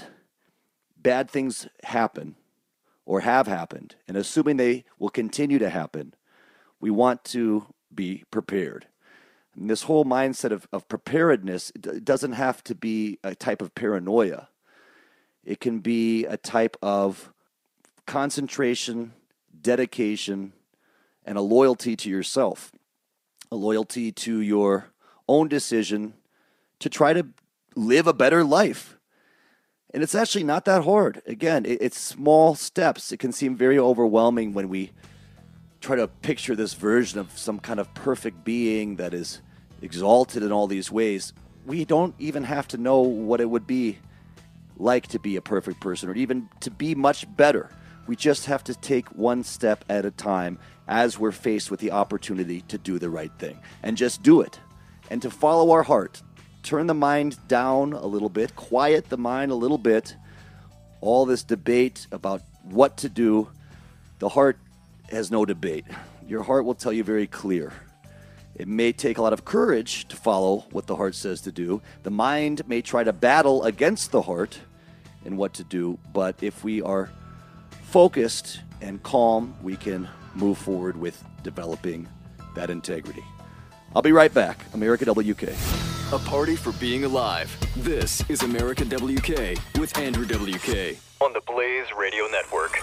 bad things happen or have happened, and assuming they will continue to happen, we want to be prepared. And this whole mindset of, of preparedness, it doesn't have to be a type of paranoia. It can be a type of concentration, dedication, and a loyalty to yourself, a loyalty to your own decision to try to live a better life. And it's actually not that hard. Again, it's small steps. It can seem very overwhelming when we try to picture this version of some kind of perfect being that is exalted in all these ways. We don't even have to know what it would be like to be a perfect person or even to be much better. We just have to take one step at a time as we're faced with the opportunity to do the right thing. And just do it. And to follow our heart. Turn the mind down a little bit. Quiet the mind a little bit. All this debate about what to do, the heart has no debate. Your heart will tell you very clear. It may take a lot of courage to follow what the heart says to do. The mind may try to battle against the heart in what to do, but if we are focused and calm, we can move forward with developing that integrity. I'll be right back. America W K. A party for being alive. This is America W K with Andrew W K. On the Blaze Radio Network.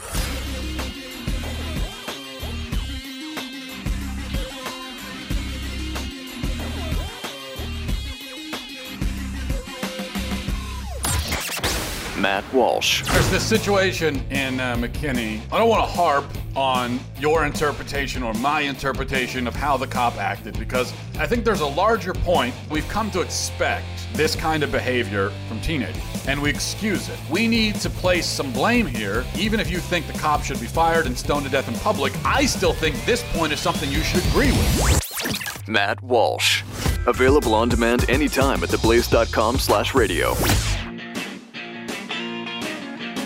Matt Walsh. There's this situation in uh, McKinney. I don't want to harp on your interpretation or my interpretation of how the cop acted, because I think there's a larger point. We've come to expect this kind of behavior from teenagers, and we excuse it. We need to place some blame here. Even if you think the cop should be fired and stoned to death in public, I still think this point is something you should agree with. Matt Walsh. Available on demand anytime at theblaze dot com slash radio.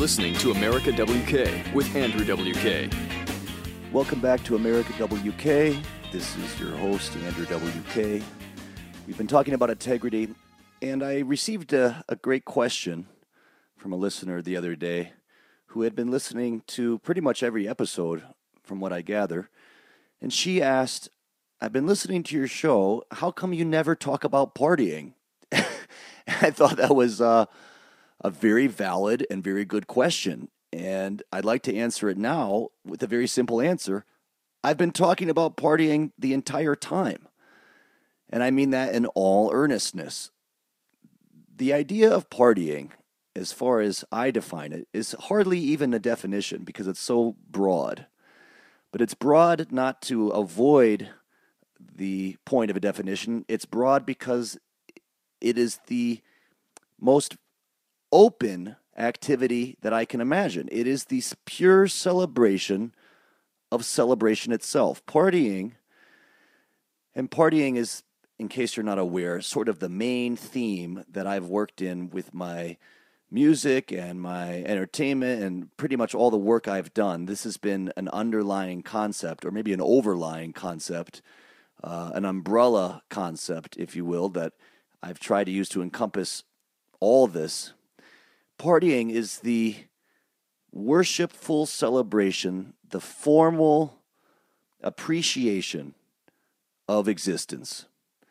listening to America W K with Andrew W K. Welcome back to America W K. This is your host, Andrew W K. We've been talking about integrity, and I received a, a great question from a listener the other day who had been listening to pretty much every episode, from what I gather. And she asked, I've been listening to your show. How come you never talk about partying? I thought that was uh, a very valid and very good question. And I'd like to answer it now with a very simple answer. I've been talking about partying the entire time. And I mean that in all earnestness. The idea of partying, as far as I define it, is hardly even a definition because it's so broad. But it's broad not to avoid the point of a definition. It's broad because it is the most open activity that I can imagine. It is the pure celebration of celebration itself. Partying, and partying is, in case you're not aware, sort of the main theme that I've worked in with my music and my entertainment and pretty much all the work I've done. This has been an underlying concept, or maybe an overlying concept, uh, an umbrella concept, if you will, that I've tried to use to encompass all this. Partying is the worshipful celebration, the formal appreciation of existence.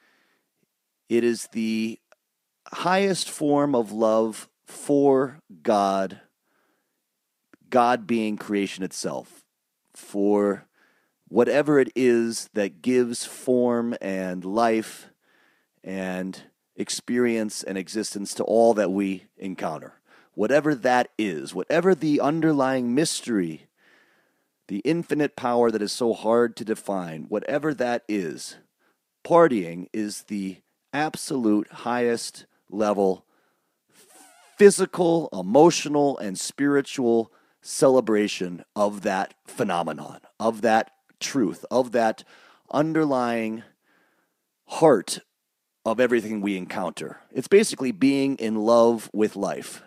It is the highest form of love for God, God being creation itself, for whatever it is that gives form and life and experience and existence to all that we encounter. Whatever that is, whatever the underlying mystery, the infinite power that is so hard to define, whatever that is, partying is the absolute highest level physical, emotional, and spiritual celebration of that phenomenon, of that truth, of that underlying heart of everything we encounter. It's basically being in love with life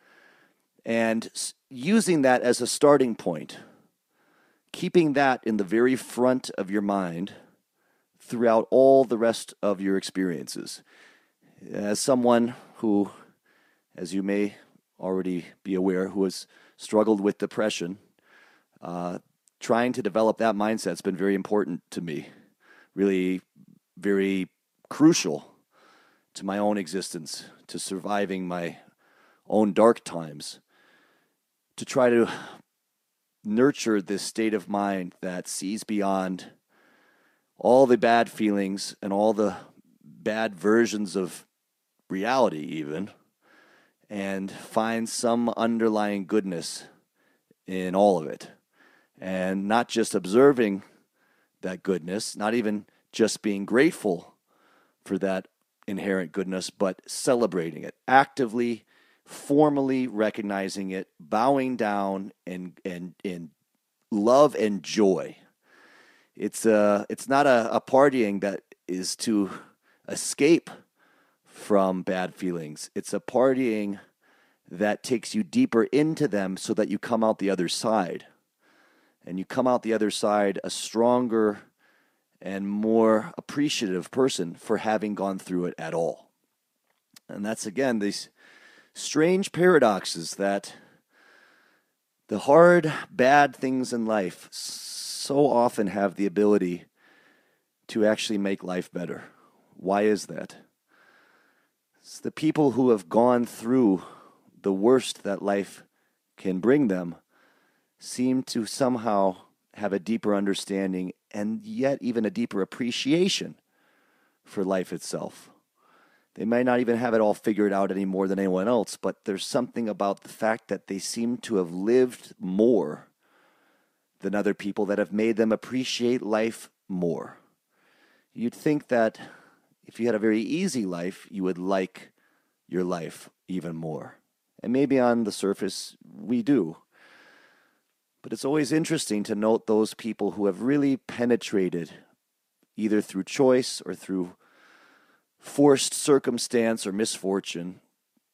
and using that as a starting point, keeping that in the very front of your mind throughout all the rest of your experiences. As someone who, as you may already be aware, who has struggled with depression, uh, trying to develop that mindset has been very important to me, really very crucial to my own existence, to surviving my own dark times, to try to nurture this state of mind that sees beyond all the bad feelings and all the bad versions of reality even, and find some underlying goodness in all of it. And not just observing that goodness, not even just being grateful for that inherent goodness, but celebrating it, actively, formally recognizing it, bowing down in, in, in love and joy. It's, a, it's not a, a partying that is to escape from bad feelings. It's a partying that takes you deeper into them so that you come out the other side. And you come out the other side a stronger and more appreciative person for having gone through it at all. And that's, again, these strange paradoxes that the hard, bad things in life so often have the ability to actually make life better. Why is that? It's the people who have gone through the worst that life can bring them seem to somehow have a deeper understanding and yet even a deeper appreciation for life itself. They might not even have it all figured out any more than anyone else, but there's something about the fact that they seem to have lived more than other people that have made them appreciate life more. You'd think that if you had a very easy life, you would like your life even more. And maybe on the surface, we do. But it's always interesting to note those people who have really penetrated, either through choice or through forced circumstance or misfortune,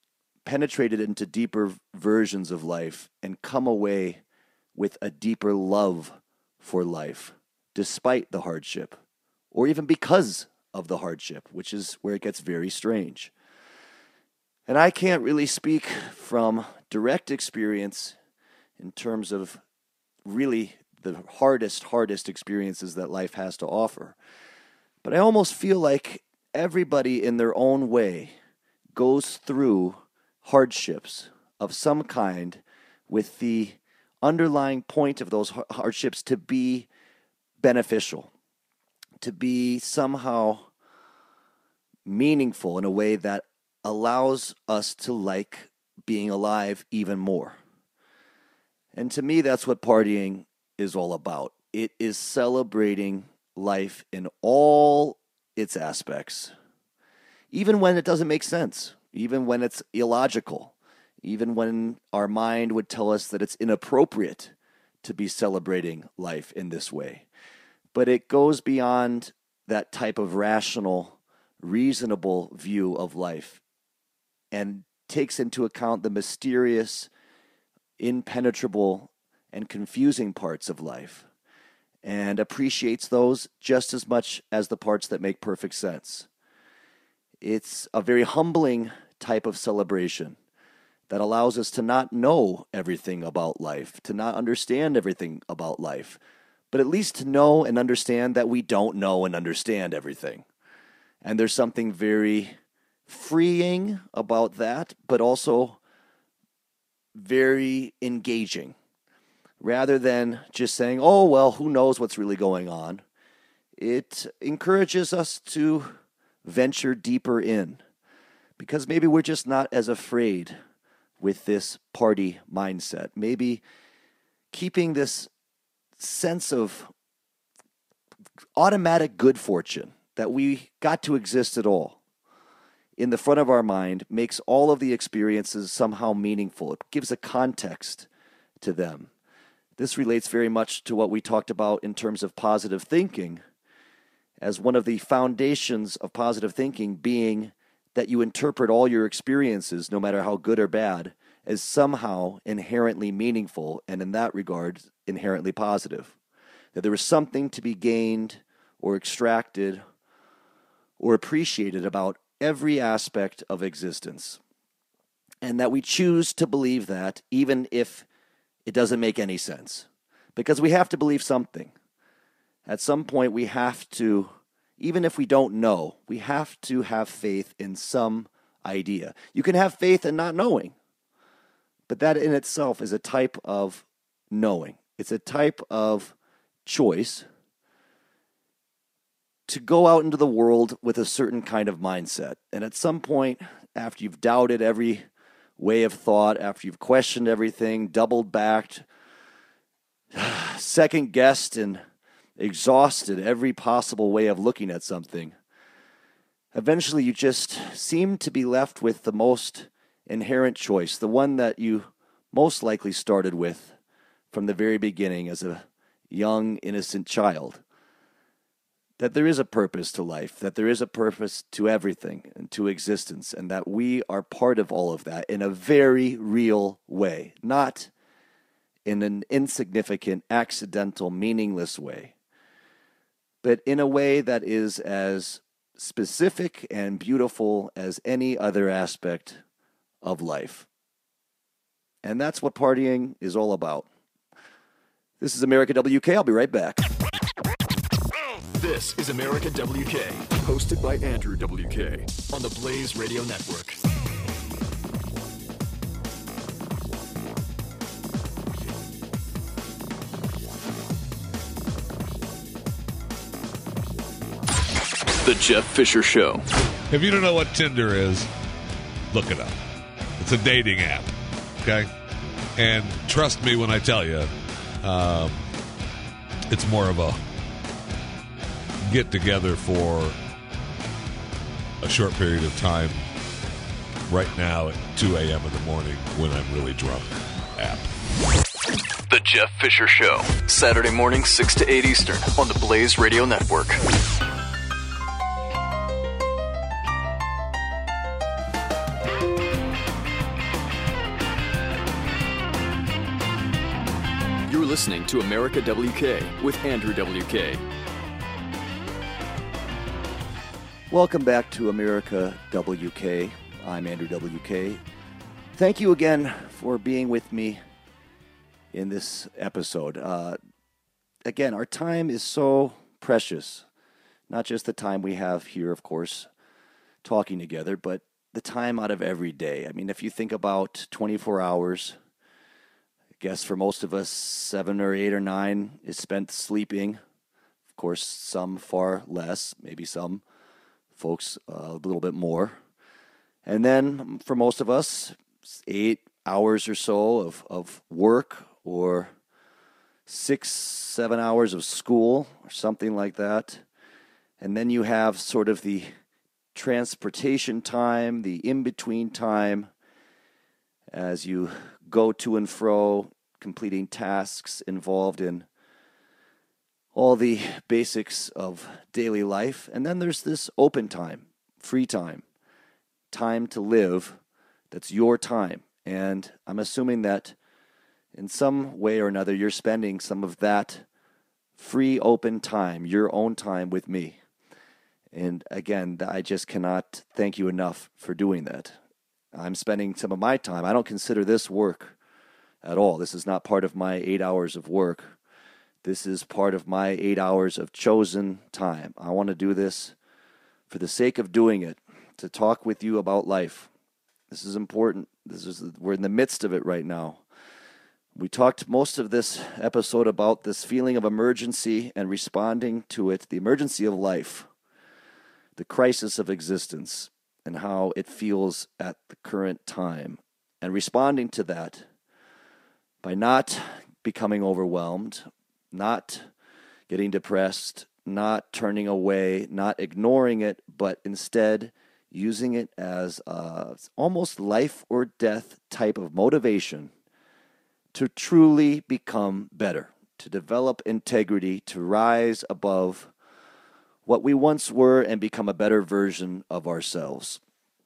penetrated into deeper versions of life and come away with a deeper love for life, despite the hardship, or even because of the hardship, which is where it gets very strange. And I can't really speak from direct experience in terms of really the hardest, hardest experiences that life has to offer. But I almost feel like everybody in their own way goes through hardships of some kind with the underlying point of those hardships to be beneficial, to be somehow meaningful in a way that allows us to like being alive even more. And to me, that's what partying is all about. It is celebrating life in all its aspects, even when it doesn't make sense, even when it's illogical, even when our mind would tell us that it's inappropriate to be celebrating life in this way. But it goes beyond that type of rational, reasonable view of life and takes into account the mysterious, impenetrable, and confusing parts of life, and appreciates those just as much as the parts that make perfect sense. It's a very humbling type of celebration that allows us to not know everything about life, to not understand everything about life, but at least to know and understand that we don't know and understand everything. And there's something very freeing about that, but also very engaging. Rather than just saying, oh, well, who knows what's really going on, it encourages us to venture deeper in, because maybe we're just not as afraid with this party mindset. Maybe keeping this sense of automatic good fortune that we got to exist at all in the front of our mind makes all of the experiences somehow meaningful. It gives a context to them. This relates very much to what we talked about in terms of positive thinking, as one of the foundations of positive thinking being that you interpret all your experiences, no matter how good or bad, as somehow inherently meaningful, and in that regard, inherently positive. That there is something to be gained or extracted or appreciated about every aspect of existence. And that we choose to believe that even if it doesn't make any sense. Because we have to believe something. At some point we have to, even if we don't know, we have to have faith in some idea. You can have faith in not knowing. But that in itself is a type of knowing. It's a type of choice to go out into the world with a certain kind of mindset. And at some point, after you've doubted every way of thought, after you've questioned everything, doubled backed, second guessed, and exhausted every possible way of looking at something, eventually you just seem to be left with the most inherent choice, the one that you most likely started with from the very beginning as a young, innocent child. That there is a purpose to life, that there is a purpose to everything and to existence, and that we are part of all of that in a very real way, not in an insignificant, accidental, meaningless way, but in a way that is as specific and beautiful as any other aspect of life. And that's what partying is all about. This is America W K. I'll be right back. This is America W K, hosted by Andrew W K on the Blaze Radio Network. The Jeff Fisher Show. If you don't know what Tinder is, look it up. It's a dating app, okay? And trust me when I tell you, um, it's more of a get together for a short period of time right now at two a.m. in the morning when I'm really drunk app. The Jeff Fisher Show, Saturday morning, six to eight Eastern on the Blaze Radio Network. You're listening to America W K with Andrew W K. Welcome back to America W K. I'm Andrew W K. Thank you again for being with me in this episode. Uh, again, our time is so precious. Not just the time we have here, of course, talking together, but the time out of every day. I mean, if you think about twenty-four hours, I guess for most of us, seven or eight or nine is spent sleeping. Of course, some far less, maybe some folks uh, a little bit more. And then for most of us, eight hours or so of, of work, or six, seven hours of school, or something like that. And then you have sort of the transportation time, the in-between time, as you go to and fro, completing tasks involved in all the basics of daily life. And then there's this open time, free time, time to live that's your time. And I'm assuming that in some way or another, you're spending some of that free, open time, your own time with me. And again, I just cannot thank you enough for doing that. I'm spending some of my time. I don't consider this work at all. This is not part of my eight hours of work. This is part of my eight hours of chosen time. I want to do this for the sake of doing it, to talk with you about life. This is important. This is we're in the midst of it right now. We talked most of this episode about this feeling of emergency and responding to it, the emergency of life, the crisis of existence, and how it feels at the current time, and responding to that by not becoming overwhelmed, not getting depressed, not turning away, not ignoring it, but instead using it as a almost life or death type of motivation to truly become better, to develop integrity, to rise above what we once were and become a better version of ourselves.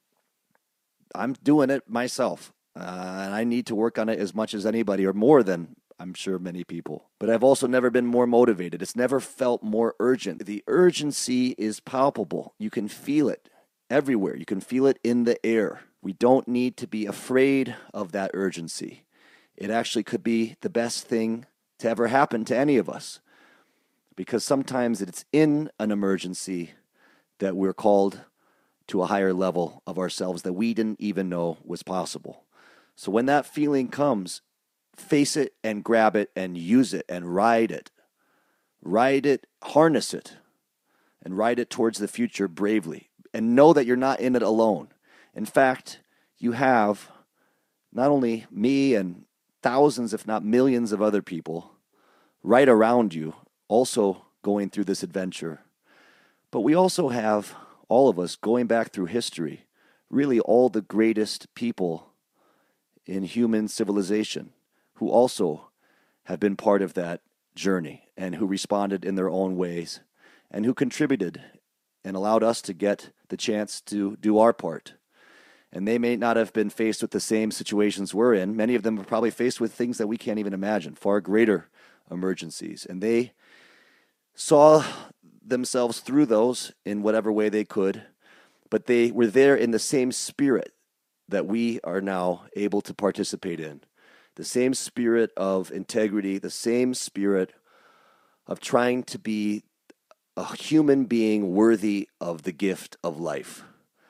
I'm doing it myself, uh, and I need to work on it as much as anybody, or more than I'm sure many people. But I've also never been more motivated. It's never felt more urgent. The urgency is palpable. You can feel it everywhere. You can feel it in the air. We don't need to be afraid of that urgency. It actually could be the best thing to ever happen to any of us, because sometimes it's in an emergency that we're called to a higher level of ourselves that we didn't even know was possible. So when that feeling comes, face it and grab it and use it and ride it. Ride it, harness it, and ride it towards the future bravely. And know that you're not in it alone. In fact, you have not only me and thousands, if not millions of other people right around you also going through this adventure. But we also have, all of us, going back through history, really all the greatest people in human civilization who also have been part of that journey and who responded in their own ways and who contributed and allowed us to get the chance to do our part. And they may not have been faced with the same situations we're in. Many of them were probably faced with things that we can't even imagine, far greater emergencies. And they saw themselves through those in whatever way they could, but they were there in the same spirit that we are now able to participate in. The same spirit of integrity, the same spirit of trying to be a human being worthy of the gift of life.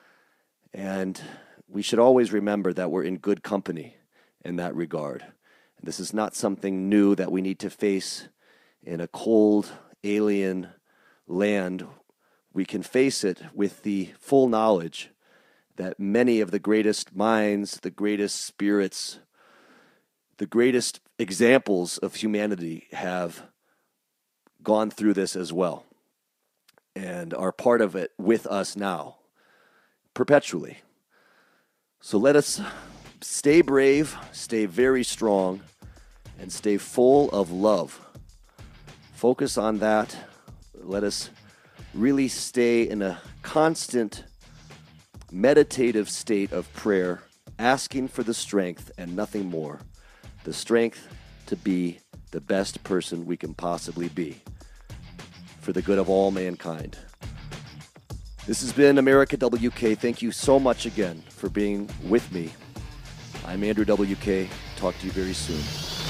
And we should always remember that we're in good company in that regard. This is not something new that we need to face in a cold, alien land. We can face it with the full knowledge that many of the greatest minds, the greatest spirits, the greatest examples of humanity have gone through this as well and are part of it with us now, perpetually. So let us stay brave, stay very strong, and stay full of love. Focus on that. Let us really stay in a constant meditative state of prayer, asking for the strength and nothing more. The strength to be the best person we can possibly be for the good of all mankind. This has been America W K. Thank you so much again for being with me. I'm Andrew W K. Talk to you very soon.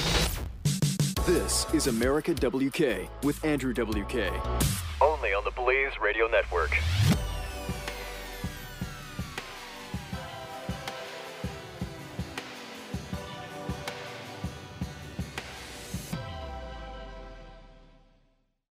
This is America W K with Andrew W K. Only on the Blaze Radio Network.